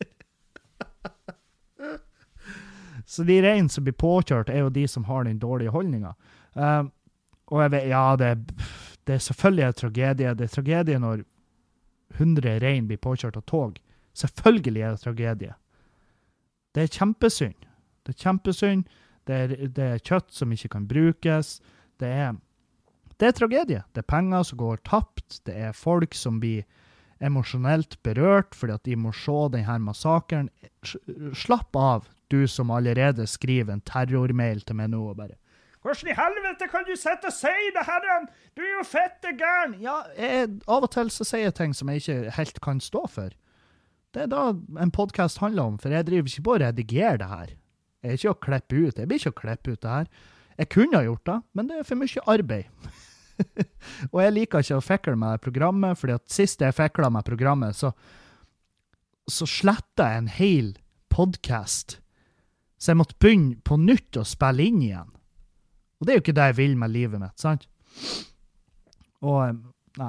Så de rein som blir påkjørt er jo de som har den dårlige holdningen. Um, og jeg vet, ja, det er... Det er selvfølgelig en tragedie. Det er tragedie når hundre rein blir påkjørt av tog. Selvfølgelig er det tragedie. Det er kjempesynd. Det er kjempesynd. Det er, det er kjøtt som ikke kan brukes. Det er, det er tragedie. Det er penger som går tapt. Det er folk som blir emosjonelt berørt fordi at de må se denne massakren. Slapp av, du som allerede skriver en terrormail til meg nå og bare hvordan i helvete kan du sette og si det, herren? Du er jo fette gæren! Ja, jeg, av og til så sier jeg ting som jeg ikke helt kan stå for. Det er da en podcast handler om, for jeg driver ikke på å redigere det her. Jeg er ikke å klippe ut, jeg blir ikke å klippe ut det her. Jeg kunne ha gjort det, men det er for mye arbeid. Og jeg liker ikke å fekle med programmet, fordi at sist jeg fekla med programmet, så, så slettet jeg en hel podcast. Så jeg måtte begynne på nytt å spille inn igjen. Og det er jo ikke det jeg vil med livet mitt, sant? Og, nei.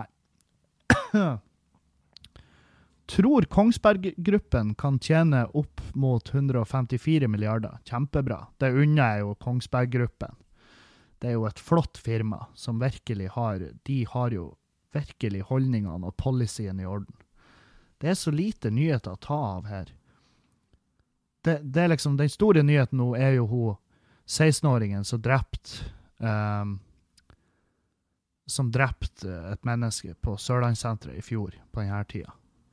Tror Kongsberg-gruppen kan tjene opp mot hundre og femtifire milliarder. Kjempebra. Det unner jeg jo Kongsberg-gruppen. Det er jo et flott firma som virkelig har, de har jo virkelig holdningene og policyen i orden. Det er så lite nyheter å ta av her. det, det er liksom, den store nyheten nå er jo hun seksten-åringen som drept um, som drept et menneske på Sørlandssenteret i fjor, på denne tida.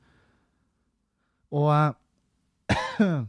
Og uh,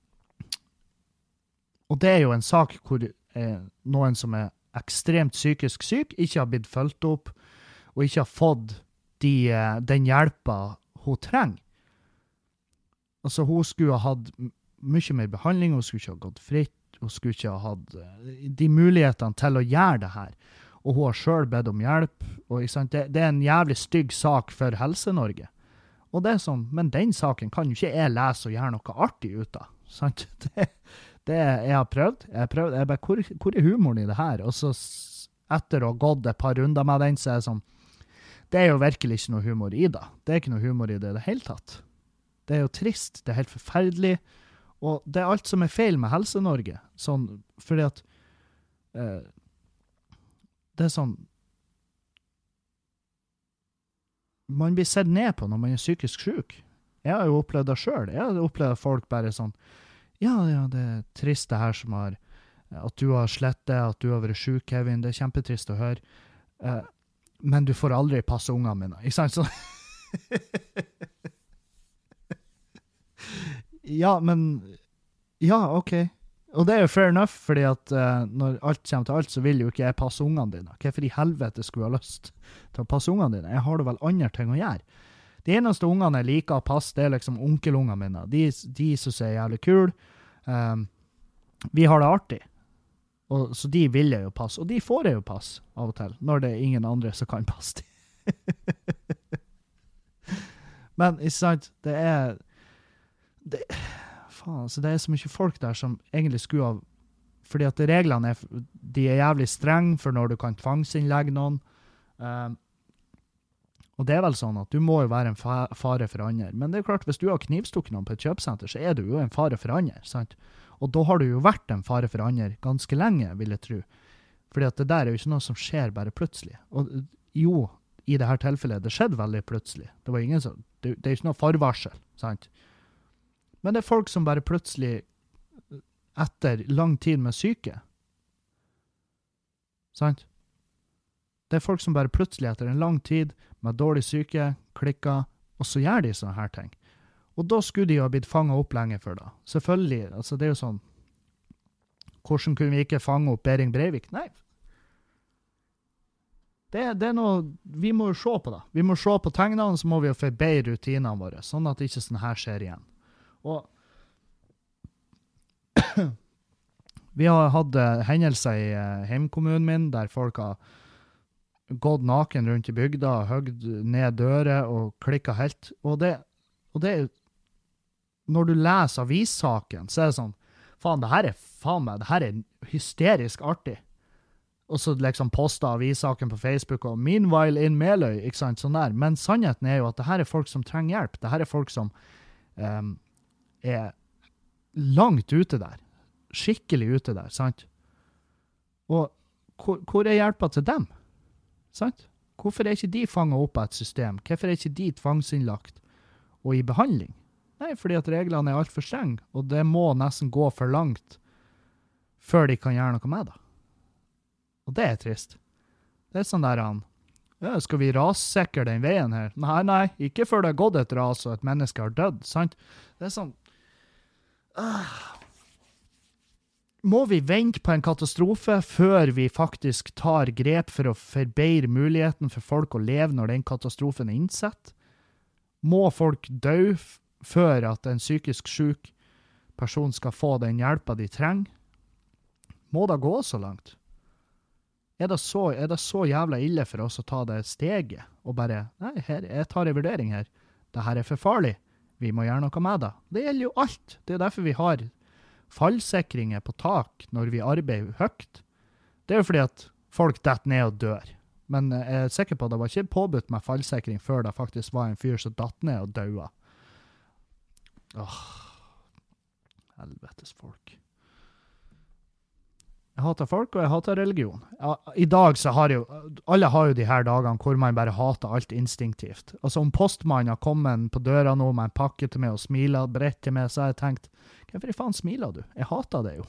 og det er jo en sak hvor eh, noen som er ekstremt psykisk syk, ikke har blitt fulgt opp, og ikke har fått de, eh, den hjelpa hun trenger. Altså, hun skulle ha hatt mye mer behandling, hun skulle ikke ha gått fritt, hun skulle ikke ha hatt de mulighetene til å gjøre det her. Og hun har selv bedt om hjelp, og ikke sant? Det, det er en jævlig stygg sak for Helse-Norge. Og det er sånn, men den saken kan jo ikke jeg lese og gjøre noe artig ut av, sant? Det, det jeg har prøvd, jeg har prøvd, jeg bare, hvor, hvor er humoren i det her? Og så etter å ha gått et par runder med den, så er det sånn, det er jo virkelig ikke noe humor i det. Det er ikke noe humor i det i det hele tatt. Det er jo trist, det er helt forferdelig, og det er alt som er feil med Helse-Norge, sånn, fordi at eh, det er sånn, man blir sett ned på når man er psykisk syk. Jeg har jo opplevd det selv. Jeg har opplevd at folk bare sånn, ja, ja, det er trist det her som har, at du har slettet, at du har vært syk, Kevin, det er kjempetrist å høre, eh, men du får aldri passe ungene mine, ikke sant? Så ja, men ja, ok. Og det er jo fair enough, fordi at uh, når alt kommer til alt, så vil jo ikke jeg passe ungene dine. Hvorfor i helvete skulle jeg ha lyst til å passe ungene dine? Jeg har det vel andre ting å gjøre. De eneste ungene jeg liker å passe, det er liksom onkelungene mine. De, de synes jeg er jævlig kul. Um, vi har det artig. Og, så de vil jeg jo passe. Og de får jeg jo passe av og til, når det er ingen andre som kan passe dem. Men, ikke sant, det er... Det, faen, så det er så mye folk der som egentlig skulle ha... Fordi at reglene er, de er jævlig streng for når du kan tvangsinnlegge noen. Um, og det er vel sånn at du må jo være en fa fare for andre. Men det er klart, hvis du har knivstukket noen på et kjøpsenter, så er du jo en fare for andre, sant? Og da har du jo vært en fare for andre ganske lenge, vil jeg tro. Fordi at det der er jo ikke noe som skjer bare plutselig. Og jo, i det her tilfellet, det skjedde veldig plutselig. Det var ingen som... Det, det er jo ikke noe forvarsel, sant? Men det er folk som bare plutselig, etter lang tid med syke, sant? Det er folk som bare plutselig, etter en lang tid med dårlig syke, klikker, og så gjør de sånne her ting. Og da skulle de jo ha blitt fanget opp lenge før da. Selvfølgelig, altså det er jo sånn, hvordan kunne vi ikke fange opp Bering Breivik? Nei. Det, det er noe, vi må jo se på det. Vi må se på tegnene, så må vi jo forbedre rutinene våre, sånn at ikke sånn her skjer igjen. Og vi har hatt hendelser i hjemkommunen min, der folk har gått naken rundt i bygda, høgd ned dører og klikket helt. Og det, og det er jo, når du leser avissaken, så er det sånn, faen, det her er faen meg, det her er hysterisk artig. Og så liksom postet avissaken på Facebook, og meanwhile in Meløy, ikke sant, sånn der. Men sannheten er jo at det her er folk som trenger hjelp. Det her er folk som um, er langt ute der. Skikkelig ute der, sant? Og hvor, hvor er hjelpa til dem? Sant? Hvorfor er ikke de fanget opp av et system? Hvorfor er ikke de tvangsinnlagt og i behandling? Nei, fordi at reglene er alt for strenge, og det må nesten gå for langt før de kan gjøre noe med det. Og det er trist. Det er sånn der han, ja, skal vi rassikre den veien her? Nei, nei, ikke før det har gått et ras og et menneske har dødd, sant? Det er sånn, uh, må vi vente på en katastrofe før vi faktisk tar grep for å forbedre muligheten for folk å leve når den katastrofen er innsett? Må folk dø før at en psykisk syk person skal få den hjelpa de trenger? Må det gå så langt? Er det så, er det så jævla ille for oss å ta det steget og bare, nei, her, jeg tar en vurdering her. Dette er for farlig. Vi må gjøre noe med det. Det gjelder jo alt. Det er derfor vi har fallsikringer på tak når vi arbeider høyt. Det er jo fordi at folk detter ned og dør. Men jeg er sikker på at det var ikke påbudt med fallsikring før det faktisk var en fyr som datt ned og døde. Åh, helvetes folk. Jeg hater folk, og jeg hater religion. Ja, I dag så har jo, alle har jo de her dagene hvor man bare hater alt instinktivt. Altså om postmannen har kommet på døra nå med en pakke til meg og smiler bredt til meg, så har jeg tenkt, hvorfor i faen smiler du? Jeg hater det jo.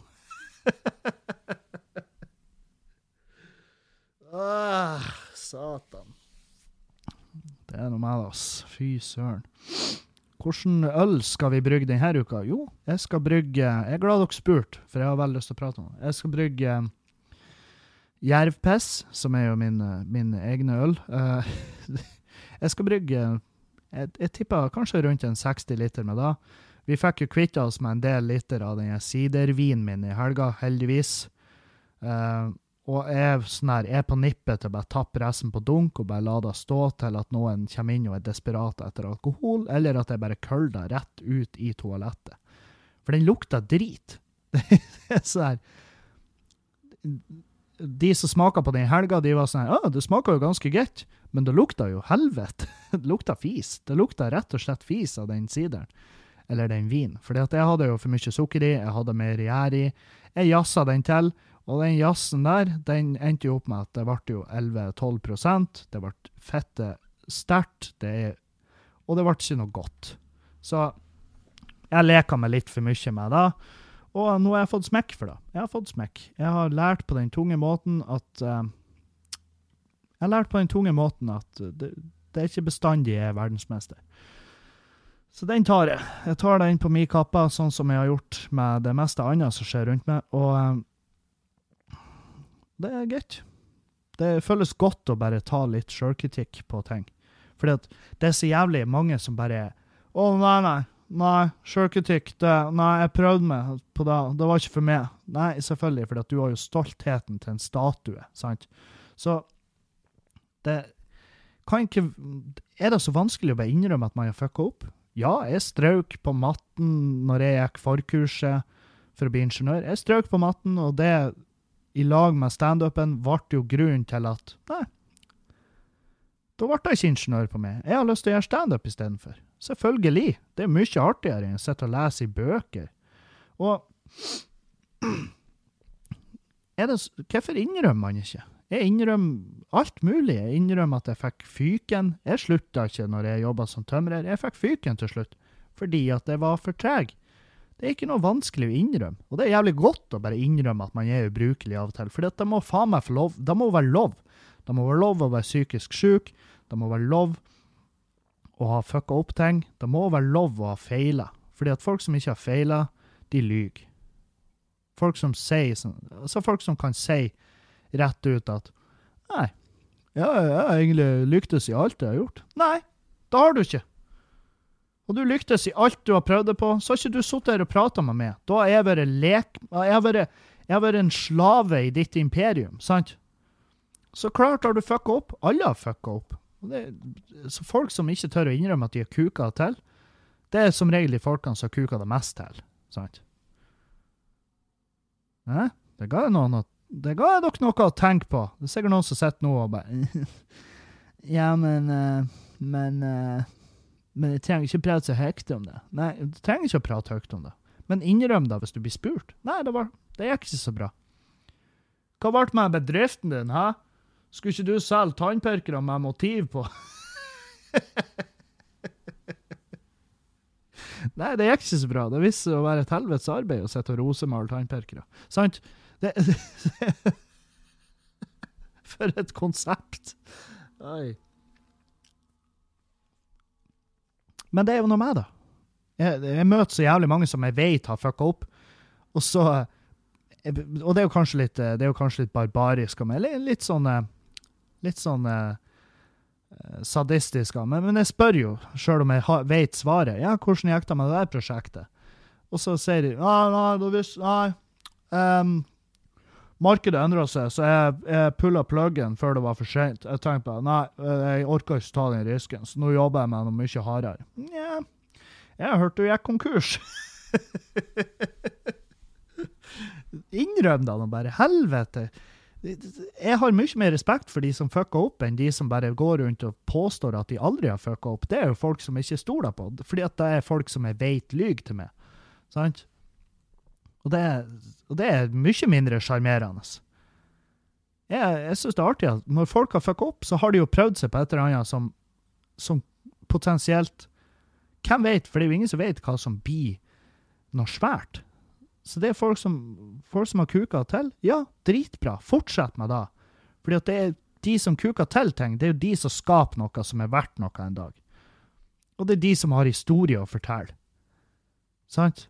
ah, satan. Det er noe med oss. Fy søren. Hvordan øl skal vi brygge denne uka? Jo, jeg skal brygge, jeg er glad dere spurt, for jeg har veldig lyst til å prate om det. Jeg skal brygge Jervpess, som er jo min, min egne øl. Uh, jeg skal brygge, jeg, jeg tipper kanskje rundt en seksti liter med da. Vi fikk jo kvittet oss med en del liter av denne sidervinen min i helga, heldigvis. Uh, Og jeg er, sånn her, jeg er på nippet til å bare tappe resten på dunk og bare la det stå til at noen kommer inn og er desperat etter alkohol, eller at jeg bare kølder rett ut i toalettet. For den lukter drit. Det er sånn her. De som smaker på den helga, de var sånn her, «Å, det smaker jo ganske gett», men det lukter jo helvete. Det lukter fis. Det lukter rett og slett fis av den sideren, eller den vin. Fordi at jeg hadde jo for mye sukker i, jeg hadde mer gjær i, jeg jasset den til, og den jassen der, den endte jo opp med at det ble jo elleve til tolv prosent, det ble fette sterkt, det er, og det ble ikke noe godt. Så jeg leker meg litt for mye med det, og nå har jeg fått smekk for det. Jeg har fått smekk. Jeg har lært på den tunge måten at, uh, jeg har lært på den tunge måten at det, det er ikke bestandig jeg er verdensmester. Så den tar jeg. Jeg tar den på min kappa, sånn som jeg har gjort med det meste andre som skjer rundt meg, og uh, det er greit. Det føles godt å bare ta litt selvkritikk på ting. Fordi at det er så jævlig mange som bare å nei, nei, nei, selvkritikk, det, nei, jeg prøvde meg på det, det var ikke for meg. Nei, selvfølgelig, fordi at du har jo stoltheten til en statue, sant? Så det kan ikke, er det så vanskelig å bare innrømme at man har fucket opp? Ja, jeg strøk på matten når jeg gikk forkurset for å bli ingeniør. Jeg strøk på matten, og det i lag med stand-upen ble jo grunnen til at, nei, da ble jeg ikke ingeniør på meg. Jeg har lyst til å gjøre stand-up i stedet for. Selvfølgelig. Det er mye artigere enn å sitte og lese i bøker. Og er det, hvorfor innrømmer man ikke? Jeg innrømmer alt mulig. Jeg innrømmer at jeg fikk fyken. Jeg sluttet ikke når jeg jobbet som tømrer. Jeg fikk fyken til slutt, fordi at jeg var for treg. Det er ikke noe vanskelig å innrømme. Og det er jævlig godt å bare innrømme at man er ubrukelig av og til. For det må faen meg få lov. Det må være lov. Det må være lov å være psykisk syk. Det må være lov å ha fucka opp ting. Det må være lov å ha feilet. Fordi at folk som ikke har feilet, de lyger. Folk som sier, altså folk som kan si rett ut at nei, ja, jeg har egentlig lyktes i alt jeg har gjort. Nei, da har du ikke. Og du lyktes i alt du har prøvd det på, så har ikke du suttet her og pratet med meg. Da har jeg vært, lek, jeg har vært, jeg har vært en slave i ditt imperium, sant? Så klart har du fucket opp. Alle har fucket opp. Og det, så folk som ikke tør å innrømme at de har kuket til, det er som regel de folkene som har kuket det mest til, sant? Ja, det ga jeg noen, det ga jeg dere noe å tenke på. Det er sikkert noen som sitter nå og bare, ja, men, uh, men, uh, men jeg trenger ikke prate så høyt om det. Nei, du trenger ikke å prate høyt om det. Men innrøm da hvis du blir spurt. Nei, det, var, det gikk ikke så bra. Hva ble det med bedriften din, hæ? Skulle ikke du selge tannpirkere med motiv på? Nei, det gikk ikke så bra. Det viste å være et helvetes arbeid å sette og rose med alle tannpirkere. Sant? Det, for et konsept. Oi. Men det er jo noe med det. Jeg, jeg møter så jævlig mange som jeg vet har fucket opp, og så, og det er jo kanskje litt, det er jo kanskje litt barbarisk, men litt sånn, litt sånn sadistisk, men, men jeg spør jo, selv om jeg ha, vet svaret, ja, hvordan gikk det med det der prosjektet? Og så sier de, nei, nei, du visste, nei, um, markedet endret seg, så jeg, jeg pullet pluggen før det var for sent. Jeg tenkte på, nei, jeg orker ikke ta den risken, så nå jobber jeg med noe mye hardere. Ja, jeg har hørt du gikk konkurs. Innrøm da, nå bare, helvete. Jeg har mye mer respekt for de som fucker opp enn de som bare går rundt og påstår at de aldri har fucket opp. Det er jo folk som ikke stoler på, fordi at det er folk som jeg vet lyg til meg. Sant? Og det, og det er mye mindre charmerende. Jeg, jeg synes det er artig at når folk har fucket opp, så har de jo prøvd seg på et eller annet som, som potensielt, hvem vet, for det er jo ingen som vet hva som blir noe svært. Så det er folk som, folk som har kuket til, ja, dritbra, fortsett med det. Fordi at det er de som kuker til ting, det er jo de som skaper noe som er verdt noe en dag. Og det er de som har historie å fortelle. Sant?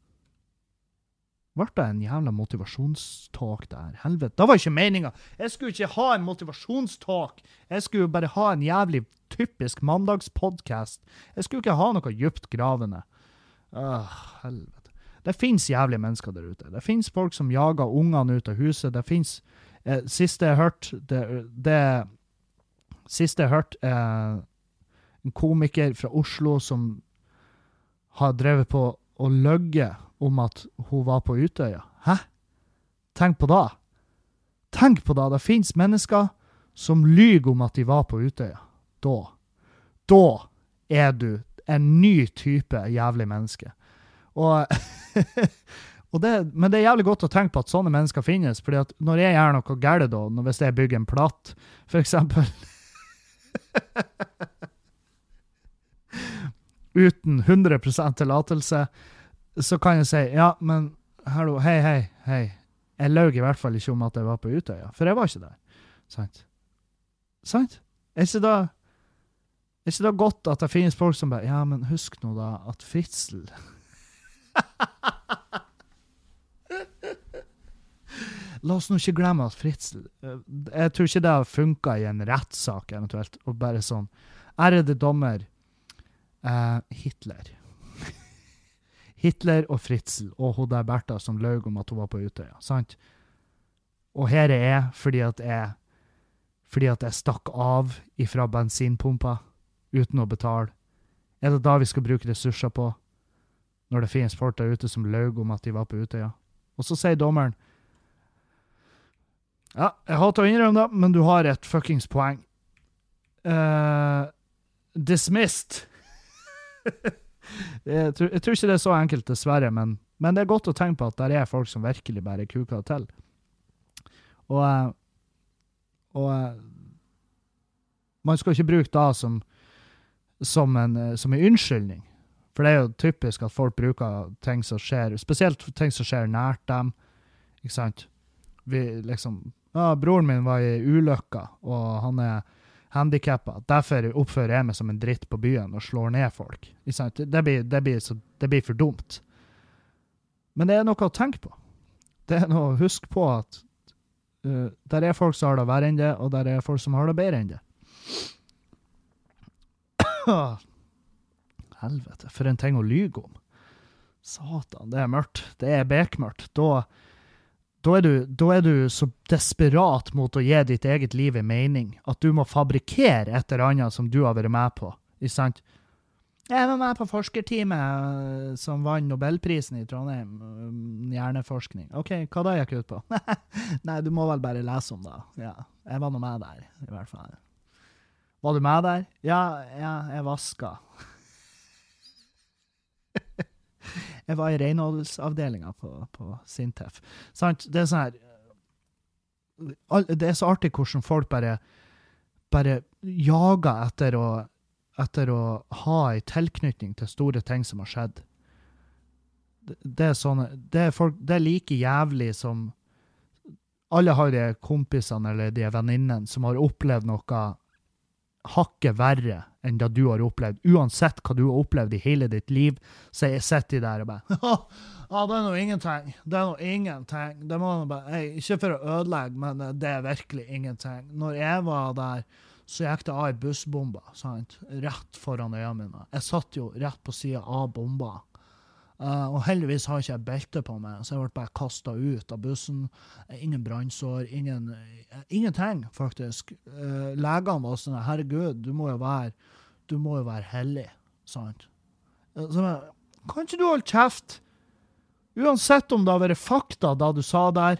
Vart det en jævla motivasjonstalk der? Helvete, det var ikke meningen. Jeg skulle ikke ha en motivasjonstalk. Jeg skulle bare ha en jævlig typisk mandagspodcast. Jeg skulle ikke ha noe djupt gravende. Åh, helvete. Det finnes jævlige mennesker der ute. Det finnes folk som jager ungene ut av huset. Det finnes, eh, siste jeg hørte, det, det siste jeg hørte, eh, en komiker fra Oslo som har drevet på å løgge om at hun var på Utøya. Hæ? Tenk på det. Tenk på det. Det finnes mennesker som lyger om at de var på Utøya. Da. Da er du en ny type jævlig menneske. Og, og det, men det er jævlig godt å tenke på at sånne mennesker finnes, fordi at når jeg gjør noe gærent da, når hvis jeg bygger en platt, for eksempel, uten hundre prosent tillatelse, så kan jeg si, ja, men hallo, hei, hei, hei, jeg løg i hvert fall ikke om at jeg var på Utøya, for jeg var ikke der. Sant? Sant? Er ikke da, er ikke da godt at det finnes folk som bare, ja, men husk nå da, at Fritzl... La oss nå ikke glemme at Fritzl, jeg tror ikke det har funket i en rettssak eventuelt, og bare sånn, ærede dommer, Uh, Hitler. Hitler og Fritzl og hun der Bertha som løg om at hun var på Utøya, sant? Og her er jeg fordi at jeg fordi at jeg stakk av ifra bensinpumpa uten å betale. Er det da vi skal bruke ressurser på når det finnes folk der ute som løg om at de var på Utøya? Og så sier dommeren, ja, jeg hater å innrømme det, men du har et fuckings poeng. Uh, dismissed. jeg, tror, jeg tror ikke det er så enkelt dessverre, men, men det er godt å tenke på at der er folk som virkelig bare kuker til. Og, og man skal ikke bruke det som, som, en, som en unnskyldning, for det er jo typisk at folk bruker ting som skjer, spesielt ting som skjer nært dem, ikke sant? Vi liksom, ja, broren min var i ulykka, og han er handikappet. Derfor oppfører jeg meg som en dritt på byen og slår ned folk. Det blir, det blir, så, det blir for dumt. Men det er noe å tenke på. Det er noe å huske på at uh, der er folk som har det verre enn det, og der er folk som har det bedre enn det. Helvete, for en ting å lyge om. Satan, det er mørkt. Det er bekmørkt. Da Da er, du, da er du så desperat mot å gi ditt eget liv en mening, at du må fabrikere et eller annet som du har vært med på. Ikke sant? Jeg var med på forskerteamet som vann Nobelprisen i Trondheim, hjerneforskning. Ok, hva da gikk ut på? Nei, du må vel bare lese om det. Ja, jeg var nå med der, i hvert fall. Var du med der? Ja, ja jeg vasket. Jeg var i renholdsavdelingen på, på Sintef. Sant? Det er sånn her, det er så artig hvordan folk bare, bare jager etter å, etter å ha en tilknytning til store ting som har skjedd. Det, det er sånn, det er, folk, det er like jævlig som alle har de kompisene eller de venninnene som har opplevd noe hakket verre enn det du har opplevd. Uansett hva du har opplevd i hele ditt liv, så jeg sitter der og bare, ja, det er noe ingenting. Det er noe ingenting. Det må bare, hey, ikke for å ødelegge, men det er virkelig ingenting. Når jeg var der, så gikk det av en bussbomba, sant? Rett foran øynene mine. Jeg satt jo rett på siden av bomba. Uh, og heldigvis har jeg ikke belte på meg, så jeg ble bare kastet ut av bussen. Ingen brannsår, ingen, ingenting, faktisk. Uh, legene var sånn, herregud, du må jo være, du må jo være hellig, sant? Uh, så jeg, kan ikke du holde kjeft? Uansett om det har vært fakta da du sa der,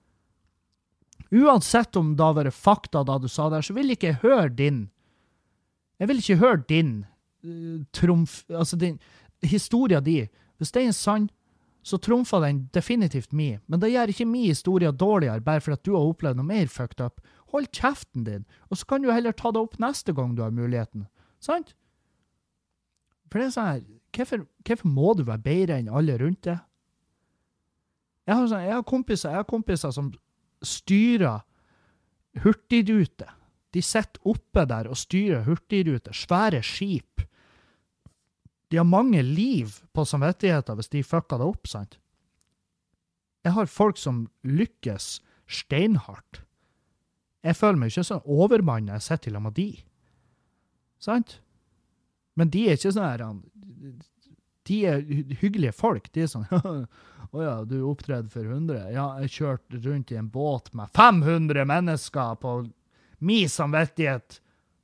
uansett om det har vært fakta da du sa der, så vil jeg ikke høre din, jeg vil ikke høre din uh, trumf, altså din, historia di. Hvis det er en sann, så trumfer den definitivt min. Men det gjør ikke min historie dårligere, bare for at du har opplevd noe mer fucked up. Hold kjeften din, og så kan du heller ta det opp neste gang du har muligheten. Sant? For det er sånn her, hvorfor, hvorfor må du være bedre enn alle rundt det? Jeg har, sånn, jeg har kompiser, jeg har kompiser som styrer hurtigrute. De sitter oppe der og styrer hurtigrute, svære skip. De har mange liv på samvittigheter hvis de fucker det opp, sant? Jeg har folk som lykkes steinhardt. Jeg føler meg ikke sånn overmann når jeg sitter til med de. Sant? Men de er ikke sånn her, de er hyggelige folk. De er sånn, åja, du opptredde for hundre. Ja, jeg kjørte rundt i en båt med fem hundre mennesker på min samvittighet.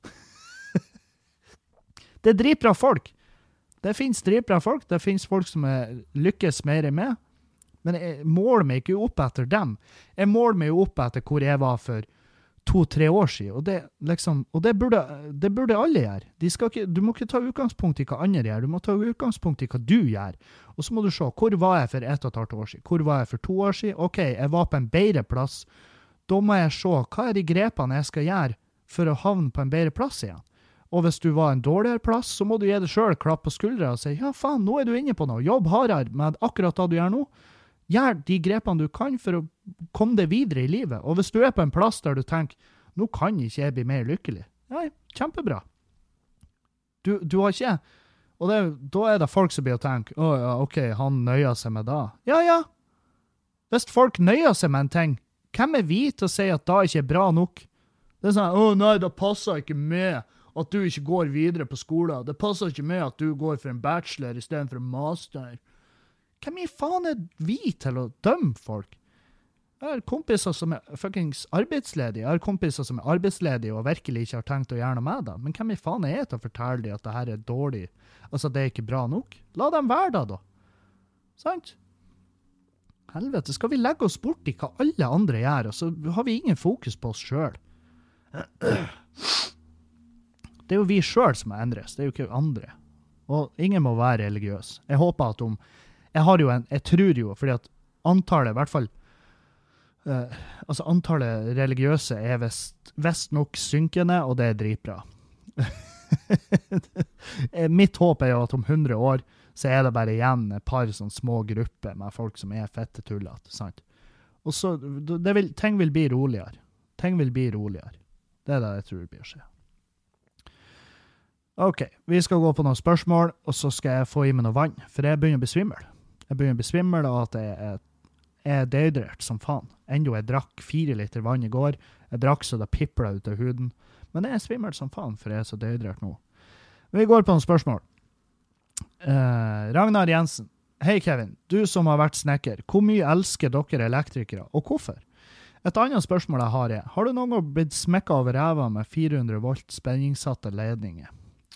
Det er dritbra folk. Det finnes dritbra folk. Det finnes folk som er lykkes mer enn meg. Men jeg måler meg ikke opp etter dem. Jeg måler meg opp etter hvor jeg var for to-tre år siden, og det, liksom, og det, burde, det burde alle gjøre. De skal ikke, du må ikke ta utgangspunkt i hva andre gjør, du må ta utgangspunkt i hva du gjør. Og så må du se, hvor var jeg for ett og et halvt år siden? Hvor var jeg for to år siden? Ok, jeg var på en bedre plass. Da må jeg se, hva er de grepene jeg skal gjøre for å havne på en bedre plass igjen? Og hvis du var en dårligere plass, så må du gi deg selv klapp på skuldre og si, ja faen, nå er du inne på noe. Jobb hardere med akkurat det du gjør nå. Gjør de grepene du kan for å komme deg videre i livet. Og hvis du er på en plass der du tenker, nå kan ikke jeg bli mer lykkelig. Ja, kjempebra. Du, du har ikke, og det, da er det folk som blir å tenke, å ja, ok, han nøyer seg med det. Ja, ja. Hvis folk nøyer seg med en ting, hvem er vi til å si at det ikke er bra nok? Det er sånn, å nei, det passer ikke med at du ikke går videre på skolen. Det passer ikke med at du går for en bachelor i stedet for en master. Hvem i faen er vi til å dømme folk? Jeg har kompiser som er fuckings arbeidsledige. Jeg har kompiser som er arbeidsledige og virkelig ikke har tenkt å gjøre noe med det. Men hvem i faen er jeg til å fortelle dem at det her er dårlig? Altså, det er ikke bra nok? La dem være da, da. Sant? Helvete, skal vi legge oss bort i hva alle andre gjør, og så har vi ingen fokus på oss selv. Det er jo vi selv som må endres, det er jo ikke andre. Og ingen må være religiøs. Jeg håper at om Jeg har jo en, jeg tror jo, fordi at antallet, i hvert fall, uh, altså antallet religiøse er vest, vest nok synkende, og det er dritbra. Mitt håp er jo at om hundre år, så er det bare igjen et par sånne små grupper med folk som er fette tullet, sant? Og så, det vil, ting vil bli roligere. Ting vil bli roligere. Det er det jeg tror det blir å skje. Ok, vi skal gå på noen spørsmål, og så skal jeg få i meg noe vann, for jeg begynner å bli svimmel. Jeg begynner å bli svimmel av at jeg er, er dehydrert som faen. Enda jeg drakk fire liter vann i går. Jeg drakk så det piplet ut av huden. Men jeg er svimmel som faen, for jeg er så dehydrert nå. Vi går på noen spørsmål. Uh, Ragnar Jensen. Hei Kevin, du som har vært snekker. Hvor mye elsker dere elektrikere, og hvorfor? Et annet spørsmål jeg har er, har du noen gang blitt smekket over ræva med fire hundre volt spenningssatte ledninger?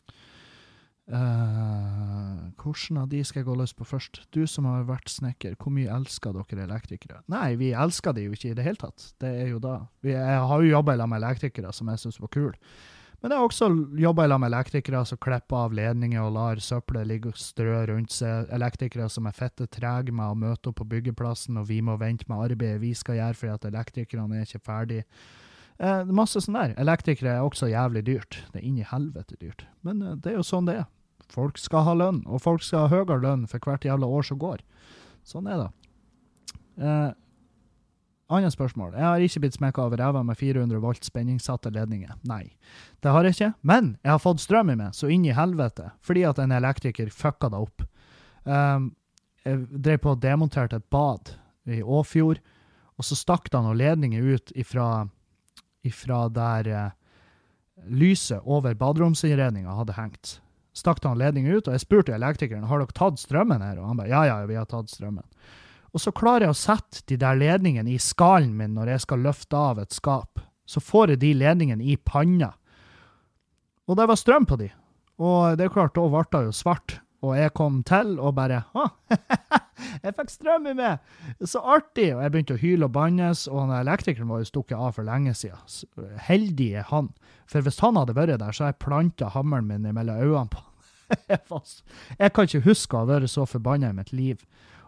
Uh, hvordan av de skal jeg gå løs på først? Du som har vært snekker, hvor mye elsker dere elektrikere? Nei, vi elsker de jo ikke i det hele tatt. Det er jo da. Vi, jeg har jo jobbet med elektrikere som jeg synes var kul. Men jeg har også jobbet med elektrikere som klipper av ledninger og lar søpplet ligge og strø rundt seg. Elektrikere som er fette trege med å møte opp på byggeplassen, og vi må vente med arbeidet vi skal gjøre fordi at elektrikerne er ikke ferdige. Eh, masse sånn der. Elektrikere er også jævlig dyrt. Det er inn i helvete dyrt. Men eh, det er jo sånn det er. Folk skal ha lønn, og folk skal ha høyere lønn for hvert jævla år som går. Sånn er det. Eh, Annet spørsmål. Jeg har ikke blitt smekket av ræva med fire hundre volt spenningssatte ledninger. Nei, det har jeg ikke. Men jeg har fått strøm i meg, så inn i helvete, fordi at en elektriker fucka det opp. Um, jeg drev på og demonterte et bad i Åfjord, og så stakk det noen ledninger ut ifra, ifra der uh, lyset over baderomsinnredningen hadde hengt. Stakk han ledningen ut, og jeg spurte elektrikeren, har dere tatt strømmen her? Og han bare, ja, ja, vi har tatt strømmen. Og så klarer jeg å sette de der ledningene i skalen min når jeg skal løfte av et skap. Så får jeg de ledningene i panna. Og det var strøm på de. Og det er klart, da ble det jo svart. Og jeg kom til og bare, jeg fikk strøm i meg. Så artig. Og jeg begynte å hyle og bannes, og elektrikeren var jo stukket av for lenge siden. Så heldig er han. For hvis han hadde vært der, så har jeg plantet hammeren min mellom øynene på. Jeg kan ikke huske å ha vært så forbannet i mitt liv.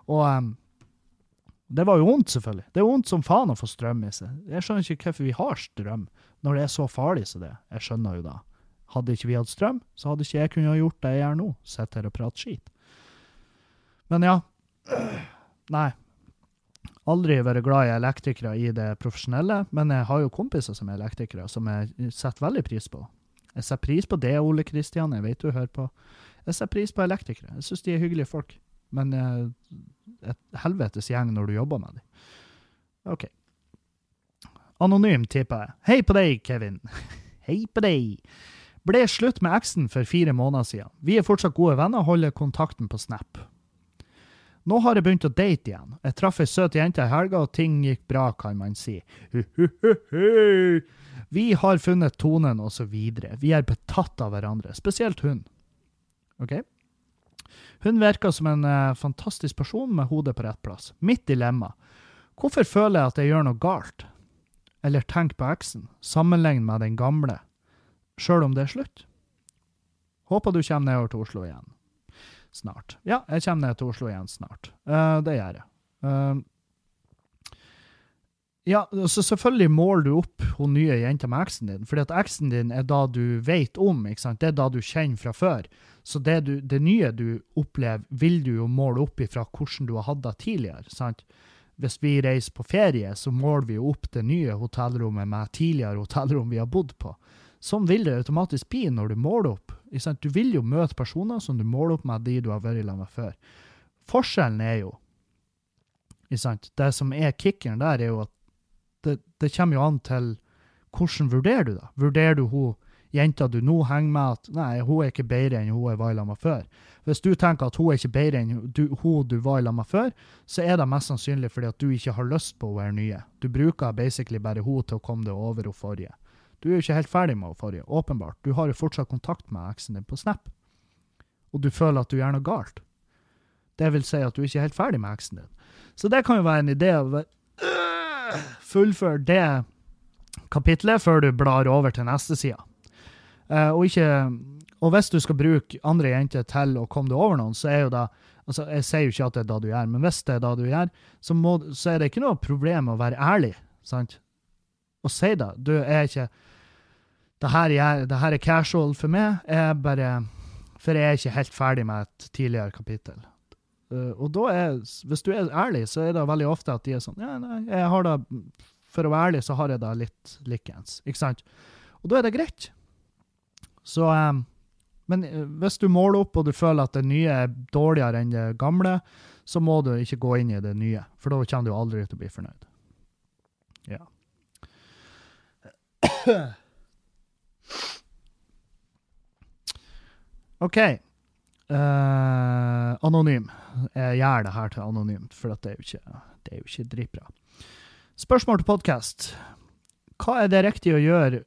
Og um, det var jo ondt, selvfølgelig. Det er ondt som faen å få strøm i seg. Jeg skjønner ikke hvorfor vi har strøm når det er så farlig som det. Jeg skjønner jo da. Hadde ikke vi hatt strøm, så hadde ikke jeg kunnet ha gjort det jeg gjør nå. Sett her og prate skit. Men ja, nei. Aldri vært glad i elektrikere i det profesjonelle, men jeg har jo kompiser som er elektrikere, som jeg setter veldig pris på. Jeg setter pris på det, Ole Kristian, jeg vet du hører på. Jeg setter pris på elektrikere. Jeg synes de er hyggelige folk. Men eh, et helvetes gjeng når du jobber med dem. Ok. Anonym tipper jeg. Hei på deg, Kevin. Hei på deg. Ble slutt med eksen for fire måneder siden. Vi er fortsatt gode venner og holder kontakten på Snap. Nå har jeg begynt å date igjen. Jeg traff en søt jente i helga, og ting gikk bra, kan man si. Vi har funnet tonen og så videre. Vi er betatt av hverandre, spesielt hun. Ok? Hun virker som en uh, fantastisk person med hodet på rett plass. Mitt dilemma. Hvorfor føler jeg at jeg gjør noe galt? Eller tenk på eksen, sammenlign med den gamle, selv om det er slutt. Håper du kommer nedover til Oslo igjen. Snart. Ja, jeg kommer ned til Oslo igjen snart. Uh, det gjør jeg. Uh, ja, så selvfølgelig måler du opp hun nye jenta med eksen din, fordi at eksen din er da du vet om, ikke sant? Det er da du kjenner fra før. Så det, du, det nye du opplever, vil du jo måle opp ifra hvordan du har hatt det tidligere, sant? Hvis vi reiser på ferie, så måler vi jo opp det nye hotellrommet med tidligere hotellrom vi har bodd på. Sånn vil det automatisk bli når du måler opp. Ikke sant? Du vil jo møte personer som du måler opp med de du har vært i lag med før. Forskjellen er jo, ikke sant? Det som er kickeren der er jo at det, det kommer jo an til hvordan vurderer du da? Vurderer du hun jenta du nå henger med at nei, hun er ikke bedre enn hun er var i lag med før. Hvis du tenker at hun er ikke bedre enn du, hun du var i lag med før, så er det mest sannsynlig fordi at du ikke har lyst på å være nye. Du bruker basically bare hun til å komme deg over hun forrige. Du er jo ikke helt ferdig med hun forrige, åpenbart. Du har jo fortsatt kontakt med eksen din på Snap. Og du føler at du gjør noe galt. Det vil si at du ikke er helt ferdig med eksen din. Så det kan jo være en idé å fullføre det kapitlet før du blar over til neste side. Uh, og, ikke, og hvis du skal bruke andre jenter til å komme deg over noen, så er jo det, altså jeg sier jo ikke at det er da du gjør, men hvis det er da du gjør, så, må, så er det ikke noe problem å være ærlig, sant? Og si det, du er ikke, det her, er, det her er casual for meg, jeg er bare, for jeg er ikke helt ferdig med et tidligere kapittel. Uh, og da er, hvis du er ærlig, så er det veldig ofte at de er sånn, ja, nei, jeg har det, for å være ærlig, så har jeg det litt likens, ikke sant? Og da er det greit. Så, um, men hvis du måler opp og du føler at det nye er dårligere enn det gamle, så må du ikke gå inn i det nye, for da kommer du aldri til å bli fornøyd. Ja. Ok. Uh, anonym. Jeg gjør det her til anonymt, for det er jo ikke, det er jo ikke dritbra. Spørsmål til podcast. Hva er det riktig å gjøre?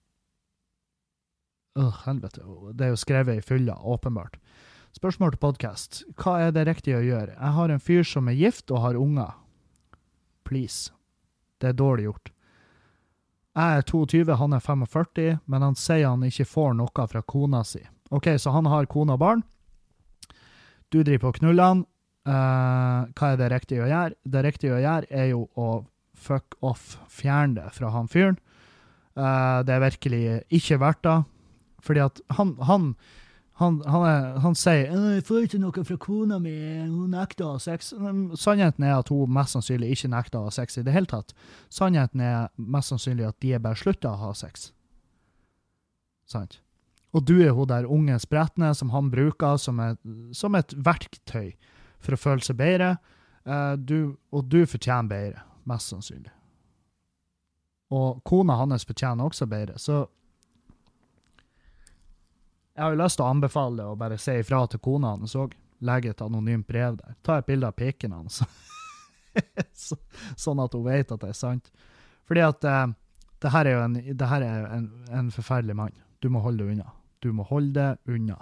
Åh, oh, helvete. Det er jo skrevet i fylla, åpenbart. Spørsmål til podcast. Hva er det riktig å gjøre? Jeg har en fyr som er gift og har unger. Please. Det er dårlig gjort. Jeg er tjueto, han er førtifem, men han sier han ikke får noe fra kona si. Ok, så han har kona og barn. Du driver på knullene. Uh, hva er det riktig å gjøre? Det riktige å gjøre er jo å fuck off, fjerne det fra han fyren. Uh, det er virkelig ikke verdt det. Fordi at han, han, han, han, er, han sier, jeg får ikke noe fra kona mi, hun nekter å ha sex. Sannheten er at hun mest sannsynlig ikke nekter å ha sex i det hele tatt. Sannheten er mest sannsynlig at de er bare sluttet å ha sex. Sant? Og du er hun der unge sprettene som han bruker som et, som et verktøy for å føle seg bedre. Uh, du, og du fortjener bedre, mest sannsynlig. Og kona hans fortjener også bedre, så jeg har jo lyst til å anbefale det og bare si ifra til kona hans og legge et anonymt brev der. Ta et bilde av piken hans. så, sånn at hun vet at det er sant. Fordi at uh, det her er jo en, det her er en, en forferdelig mann. Du må holde det unna. Du må holde det unna.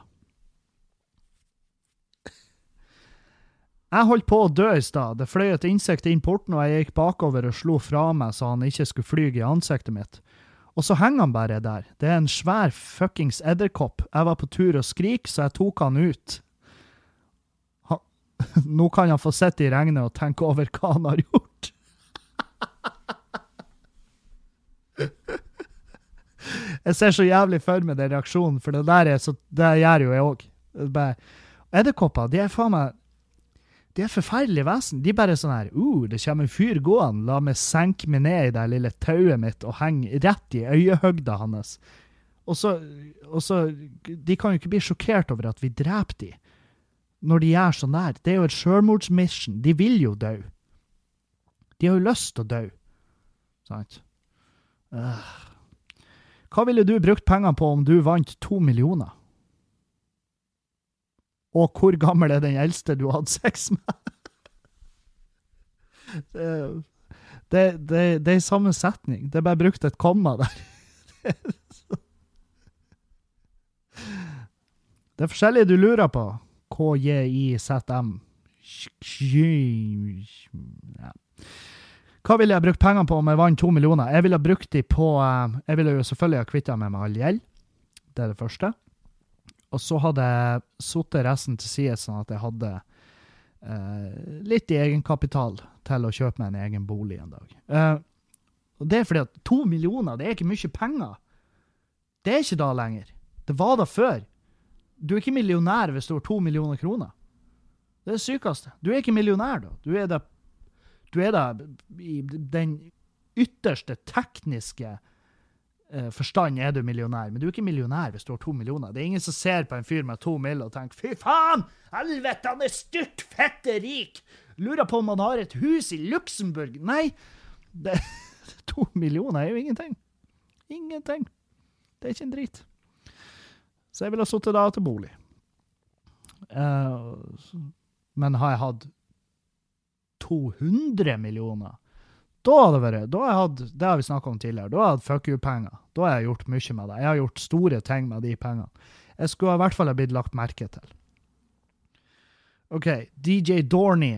Jeg holdt på å dø i stad. Det fløy et insekt inn porten, og jeg gikk bakover og slo fra meg så han ikke skulle flyge i ansiktet mitt. Og så henger han bare der. Det er en svær fuckings edderkopp. Jeg var på tur og skrik, så jeg tok han ut. Han, Nå kan han få sitte i regnet og tenke over hva han har gjort. Jeg ser så jævlig for meg den reaksjonen, for det der er så, det gjør jo jeg også. Edderkopper, de er faen meg, de er forferdelige vesen. De er bare sånn her, uh, det kommer en fyr gående, la meg senke meg ned i det lille tauet mitt og henge rett i øyehøgda hans. Og så, og så, de kan jo ikke bli sjokkert over at vi dreper de når de gjør sånn der. Det er jo et selvmordsmission. De vil jo dø. De har jo lyst til å dø. Sant? Uh. Hva ville du brukt pengene på om du vant to millioner? Og hvor gammel er den eldste du hadde sex med? det, det, det, det er samme setning. Det er bare brukt et komma der. Det er forskjellige du lurer på. K J I Z M. Ja. Hva ville jeg brukt pengene på om jeg vant to millioner? Jeg ville ha brukt de på, jeg ville jo selvfølgelig ha kvittet meg med all gjeld. Det er det første. Og så hadde jeg suttet resten til side sånn at jeg hadde eh, litt i egenkapital til å kjøpe meg en egen bolig en dag. Eh, og det er fordi at to millioner, det er ikke mye penger. Det er ikke da lenger. Det var da før. Du er ikke millionær hvis du har to millioner kroner. Det er det sykeste. Du er ikke millionær da. Du er da Du er da i den ytterste tekniske eh, forstand er du millionær, men du er ikke millionær hvis du har to millioner. Det er ingen som ser på en fyr med to mil og tenker, fy faen, helvete, han er styrt fette rik. Lurer på om han har et hus i Luxemburg. Nei, det, to millioner er jo ingenting. Ingenting. Det er ikke en drit. Så jeg vil ha suttet da til bolig. Uh, men har jeg hatt to hundre millioner. Da hadde det vært, da har jeg hatt, det har vi snakket om tidligere, da har jeg hatt fuck you-penger. Da har jeg gjort mye med det. Jeg har gjort store ting med de pengene. Jeg skulle i hvert fall ha blitt lagt merke til. Ok, D J Dorney.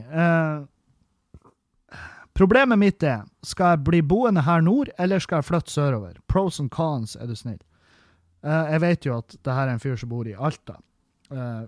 Eh, problemet mitt er, skal jeg bli boende her nord, eller skal jeg flytte sørover? Pros and cons, er du snill. Eh, jeg vet jo at det her er en fyr som bor i Alta. Eh,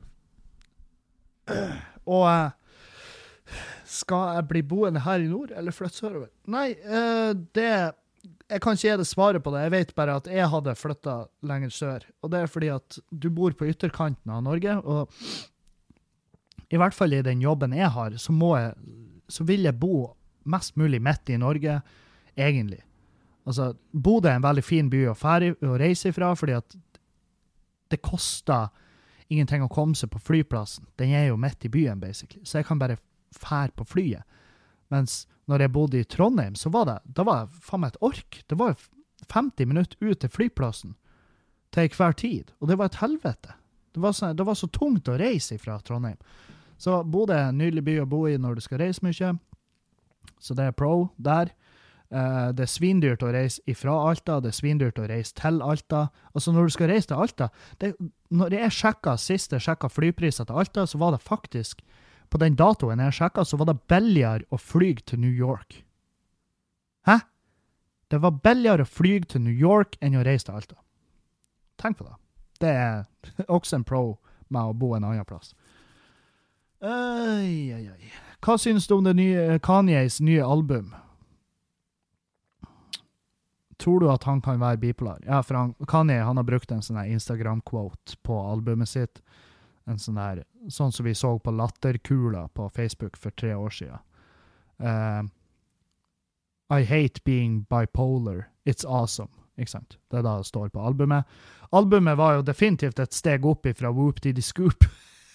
og eh, skal jeg bli boende her i nord, eller flytte sørover? Nei, eh, det, jeg kan ikke gi det svaret på det. Jeg vet bare at jeg hadde flyttet lenger sør. Og det er fordi at du bor på ytterkanten av Norge, og i hvert fall i den jobben jeg har, så, må jeg, så vil jeg bo mest mulig midt i Norge, egentlig. Altså, Bodø er en veldig fin by å, fære, å reise ifra, fordi at det koster ingenting å komme seg på flyplassen. Den er jo midt i byen, basically. Så jeg kan bare fær på flyet. Mens når jeg bodde i Trondheim, så var det, da var det faen meg et ork. Det var femti minutter ut til flyplassen til hver tid. Og det var et helvete. Det var så, det var så tungt å reise fra Trondheim. Så Bodø er en nydelig by å bo i når du skal reise mye. Så det er pro der. Uh, det er svindyrt å reise ifra Alta, det er svindyrt å reise til Alta. Altså når du skal reise til Alta, det, når jeg sjekket, sist jeg sjekket flypriser til Alta, så var det faktisk på den datoen jeg sjekket, så var det billigere å flyge til New York. Hæ? Det var billigere å flyge til New York enn å reise til Alta. Tenk på det. Det er også en pro med å bo en annen plass. Oi, oi, oi. Hva synes du om det nye Kanyes nye album? Tror du at han kan være bipolar? Ja, for han, Kanye, han har brukt en sånn Instagram-quote på albumet sitt. En sånn der, sånn som vi så på latterkula på Facebook for tre år siden. Uh, I hate being bipolar. It's awesome. Ikke sant? Det er da det står på albumet. Albumet var jo definitivt et steg opp ifra Whoop Diddy Scoop.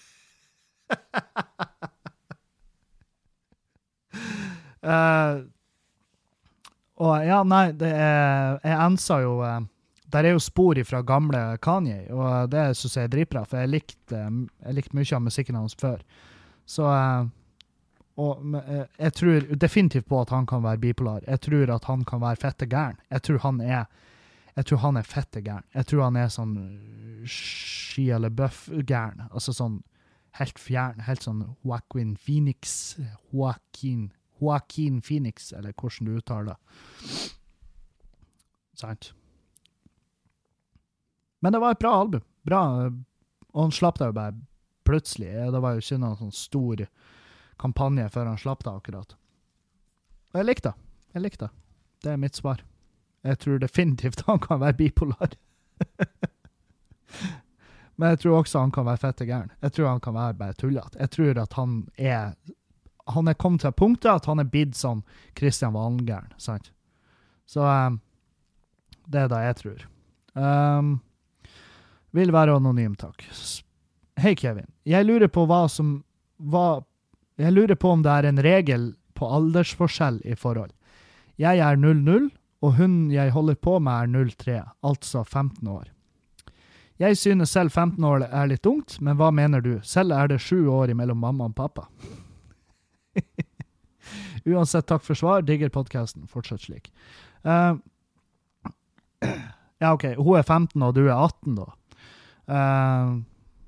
uh, og ja, nei, det er, jeg ensa jo, uh, der er jo spor ifra gamle Kanye, og det synes jeg er dritbra, for jeg likte, jeg likte mye av musikken hans før. Så, uh, og uh, jeg tror definitivt på at han kan være bipolar. Jeg tror at han kan være fette gæren. Jeg tror han er, jeg tror han er fette gæren. Jeg tror han er sånn Shia LaBeouf gæren, altså sånn helt fjern, helt sånn Joaquin Phoenix, Joaquin, Joaquin Phoenix, eller hvordan du uttaler det. Sant? Men det var et bra album. Bra, og han slapp det jo bare plutselig. Det var jo ikke noen sånn stor kampanje før han slapp det akkurat. Og jeg likte det. Jeg likte det. Det er mitt svar. Jeg tror definitivt han kan være bipolar. Men jeg tror også han kan være fette gæren. Jeg tror han kan være bare tullet. Jeg tror at han er han er kommet til punktet at han er blitt sånn Kristian Valen-gæren, sant? Så um, det er det jeg tror. Um, vil være anonym, takk. Hei Kevin, jeg lurer på hva som hva, jeg lurer på om det er en regel på aldersforskjell i forhold. Jeg er null null, og hun jeg holder på med er null tre, altså femten år. Jeg synes selv femten år er litt ungt, men hva mener du? Selv er det sju år mellom mamma og pappa. Uansett, takk for svar. Digger podcasten. Fortsatt slik. Uh, ja, ok. Hun er femten, og du er atten da. Uh,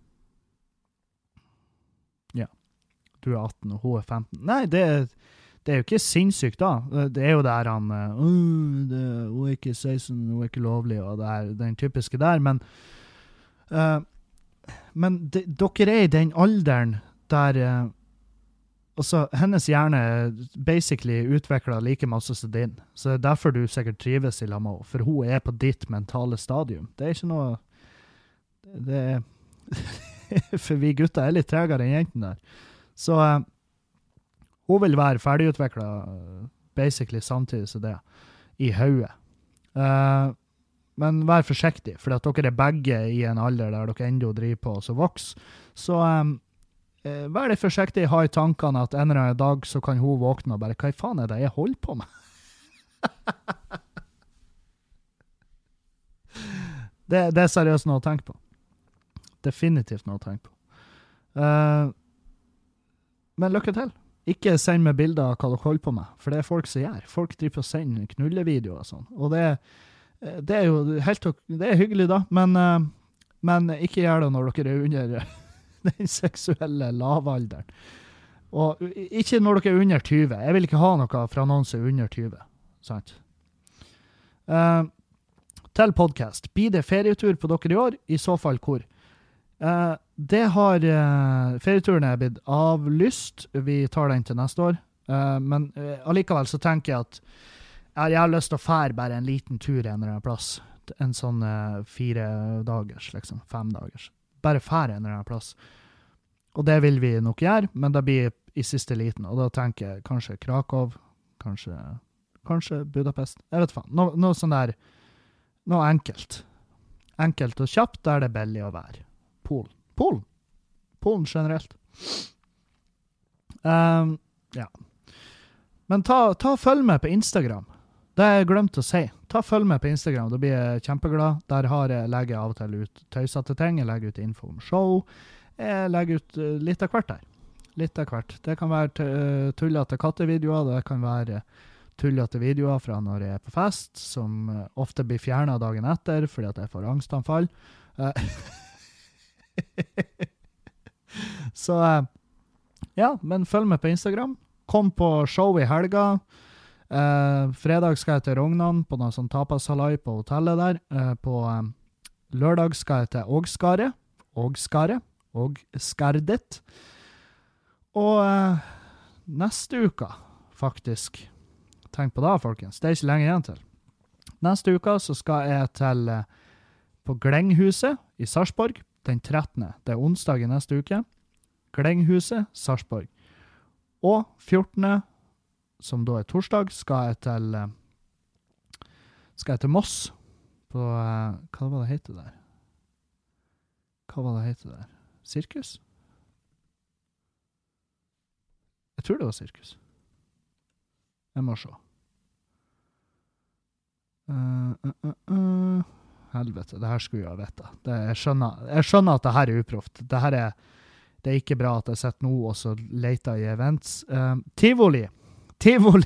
ja. Du er atten, og hun er femten. Nei, det er, det er jo ikke sinnssykt da. Det er jo der han, uh, det, hun er ikke seksten, hun er ikke lovlig, og det er den typiske der, men Uh, men de, dere er i den alderen der uh, altså, hennes hjerne basically utvikler like masse som din. Så det er derfor du sikkert trives i lamma, for hun er på ditt mentale stadium. Det er ikke noe det er for vi gutter er litt tregere enn jenten der. Så uh, hun vil være ferdigutviklet uh, basically samtidig som det i hodet. Uh, Men vær forsiktig, for at dere er begge i en alder der dere enda driver på og så vokser. Så um, eh, vær litt forsiktig, ha i tankene at en eller annen dag så kan hun våkne og bare, hva faen er det jeg holder på med? det, det er seriøst noe å tenke på. Definitivt noe å tenke på. Uh, men lykke til. Ikke send meg bilder av hva dere holder på med, for det er folk som gjør. Folk driver på å sende knullevideoer og sånn, og det er Det er jo helt det er hyggelig da, men, uh, men ikke gjør det når dere er under den seksuelle lavalderen. Og ikke når dere er under tyve. Jeg vil ikke ha noe fra noen som er under tyve. Sant? Uh, til podcast. Blir det ferietur på dere i år? I så fall hvor? Uh, det har uh, ferieturen er blitt avlyst. Vi tar den til neste år. Uh, men uh, allikevel så tenker jeg at jeg har lyst til å fære bare en liten tur en eller annen plass. En sånn uh, fire dagers, liksom. Fem dagers. Bare fære en eller annen plass. Og det vil vi nok gjøre, men det blir i siste liten. Og da tenker jeg kanskje Krakow, kanskje, kanskje Budapest. Jeg vet faen. Noe, noe sånn der, noe enkelt. Enkelt og kjapt, der det er billig å være. Polen. Polen. Polen generelt. Um, ja. Men ta, ta følg med på Instagram. Det har jeg glemt å si. Ta følg med på Instagram, da blir jeg kjempeglad. Der har jeg legger av og til ut tøysete ting, jeg legger ut info om show, jeg legger ut uh, litt av hvert der. Litt av hvert. Det kan være uh, tullete kattevideoer, det kan være tullete videoer fra når jeg er på fest, som uh, ofte blir fjernet dagen etter, fordi at jeg får angstanfall. Uh, Så, uh, ja, men følg med på Instagram. Kom på show i helga. Uh, fredag skal jeg til Rognan på noe sånn tapashalai på hotellet der. Uh, på um, lørdag skal jeg til Ågskaret. Ågskaret. Ågskardet. Og uh, neste uka, faktisk. Tenk på det, folkens. Det er ikke lenge igjen til. Neste uka så skal jeg til uh, på Glenghuset i Sarpsborg den trettende. Det er onsdag i neste uke. Glenghuset, Sarpsborg. Og fjortende, som da er torsdag, skal jeg til skal jeg til Moss på, hva var det heter der? Hva var det heter der? Sirkus? Jeg tror det var sirkus. Jeg må se. Uh, uh, uh, uh. Helvete, det her skulle jeg ha vett. Jeg skjønner, jeg skjønner at det her er uproft. Det her er Det er ikke bra at jeg setter nå og så leter i events. Uh, Tivoli. Tivoli.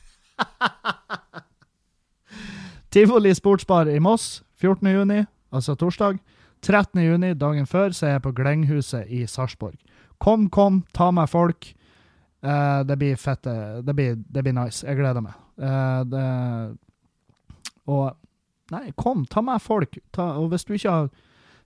Tivoli Sportsbar i Moss, fjortende juni, altså torsdag. trettende juni, dagen før, så er jeg på Glenghuset i Sarpsborg. Kom, kom, ta med folk. Uh, det blir fett. Det blir, det blir nice. Jeg gleder meg. Uh, det, og, nei, kom, ta med folk. Ta, og hvis du ikke har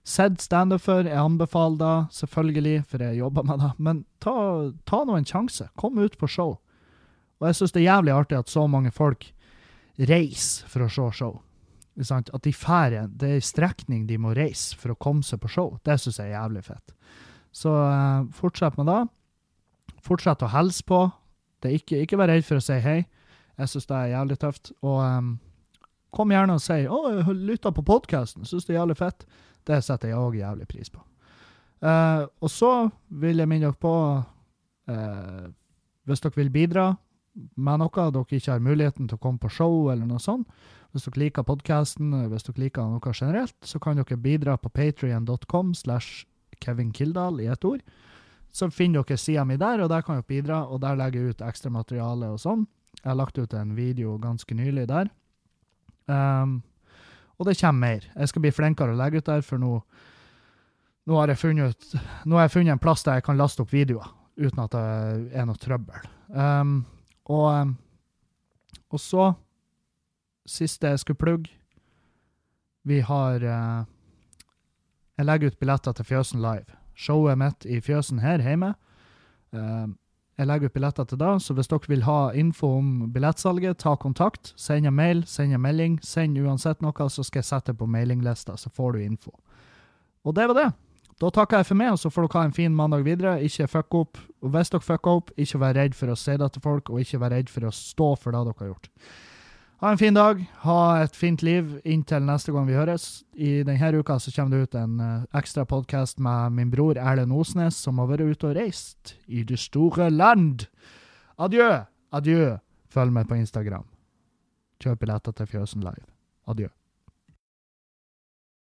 sett stand-up for, jeg anbefaler da, selvfølgelig, for jeg jobber med det, men ta, ta nå en sjanse, kom ut på show. Og jeg synes det er jævlig artig at så mange folk reiser for å se show. At de færre, det er en strekning de må reise for å komme seg på show. Det synes jeg er jævlig fett. Så uh, fortsett med det. Fortsett å helse på. Det er ikke, ikke vær redd for å si hei. Jeg synes det er jævlig tøft. Og um, kom gjerne og si, å, jeg har lyttet på podcasten. Synes det er jævlig fett. Det setter jeg også jævlig pris på. Uh, og så vil jeg minne dere på, uh, hvis dere vil bidra med noe, dere ikke har muligheten til å komme på show eller noe sånt, hvis dere liker podcasten, hvis dere liker noe generelt, så kan dere bidra på patreon dot com slash Kevin Kildahl i et ord. Så finner dere siden min der, og der kan dere bidra, og der legger jeg ut ekstra materiale og sånn. Jeg har lagt ut en video ganske nylig der. Um, og det kommer mer. Jeg skal bli flinkere å legge ut der, for nå, nå, har jeg funnet, nå har jeg funnet en plass der jeg kan laste opp videoer, uten at det er noe trøbbel. Um, og, og så, siste jeg skulle plugge, vi har, uh, jeg legger ut billetter til Fjøsen Live. Showet mitt i Fjøsen her hjemme. Uh, jeg legger ut billetter til det, så hvis dere vil ha info om billettsalget, ta kontakt, send en mail, send en melding, send uansett noe, så skal jeg sette på mailinglista, så får du info. Og det var det. Da takker jeg for meg, og så får dere ha en fin mandag videre. Ikke fuck opp, og hvis dere fucker opp, ikke vær redd for å si det til folk, og ikke vær redd for å stå for det dere har gjort. Ha en fin dag, ha et fint liv inntil neste gang vi høres. I denne uka så kommer det ut en uh, ekstra podcast med min bror Erlend Osnes, som har vært ute og reist i det store land. Adjø, adjø. Følg meg på Instagram. Kjøp billetter til Fjøsen Live. Adjø.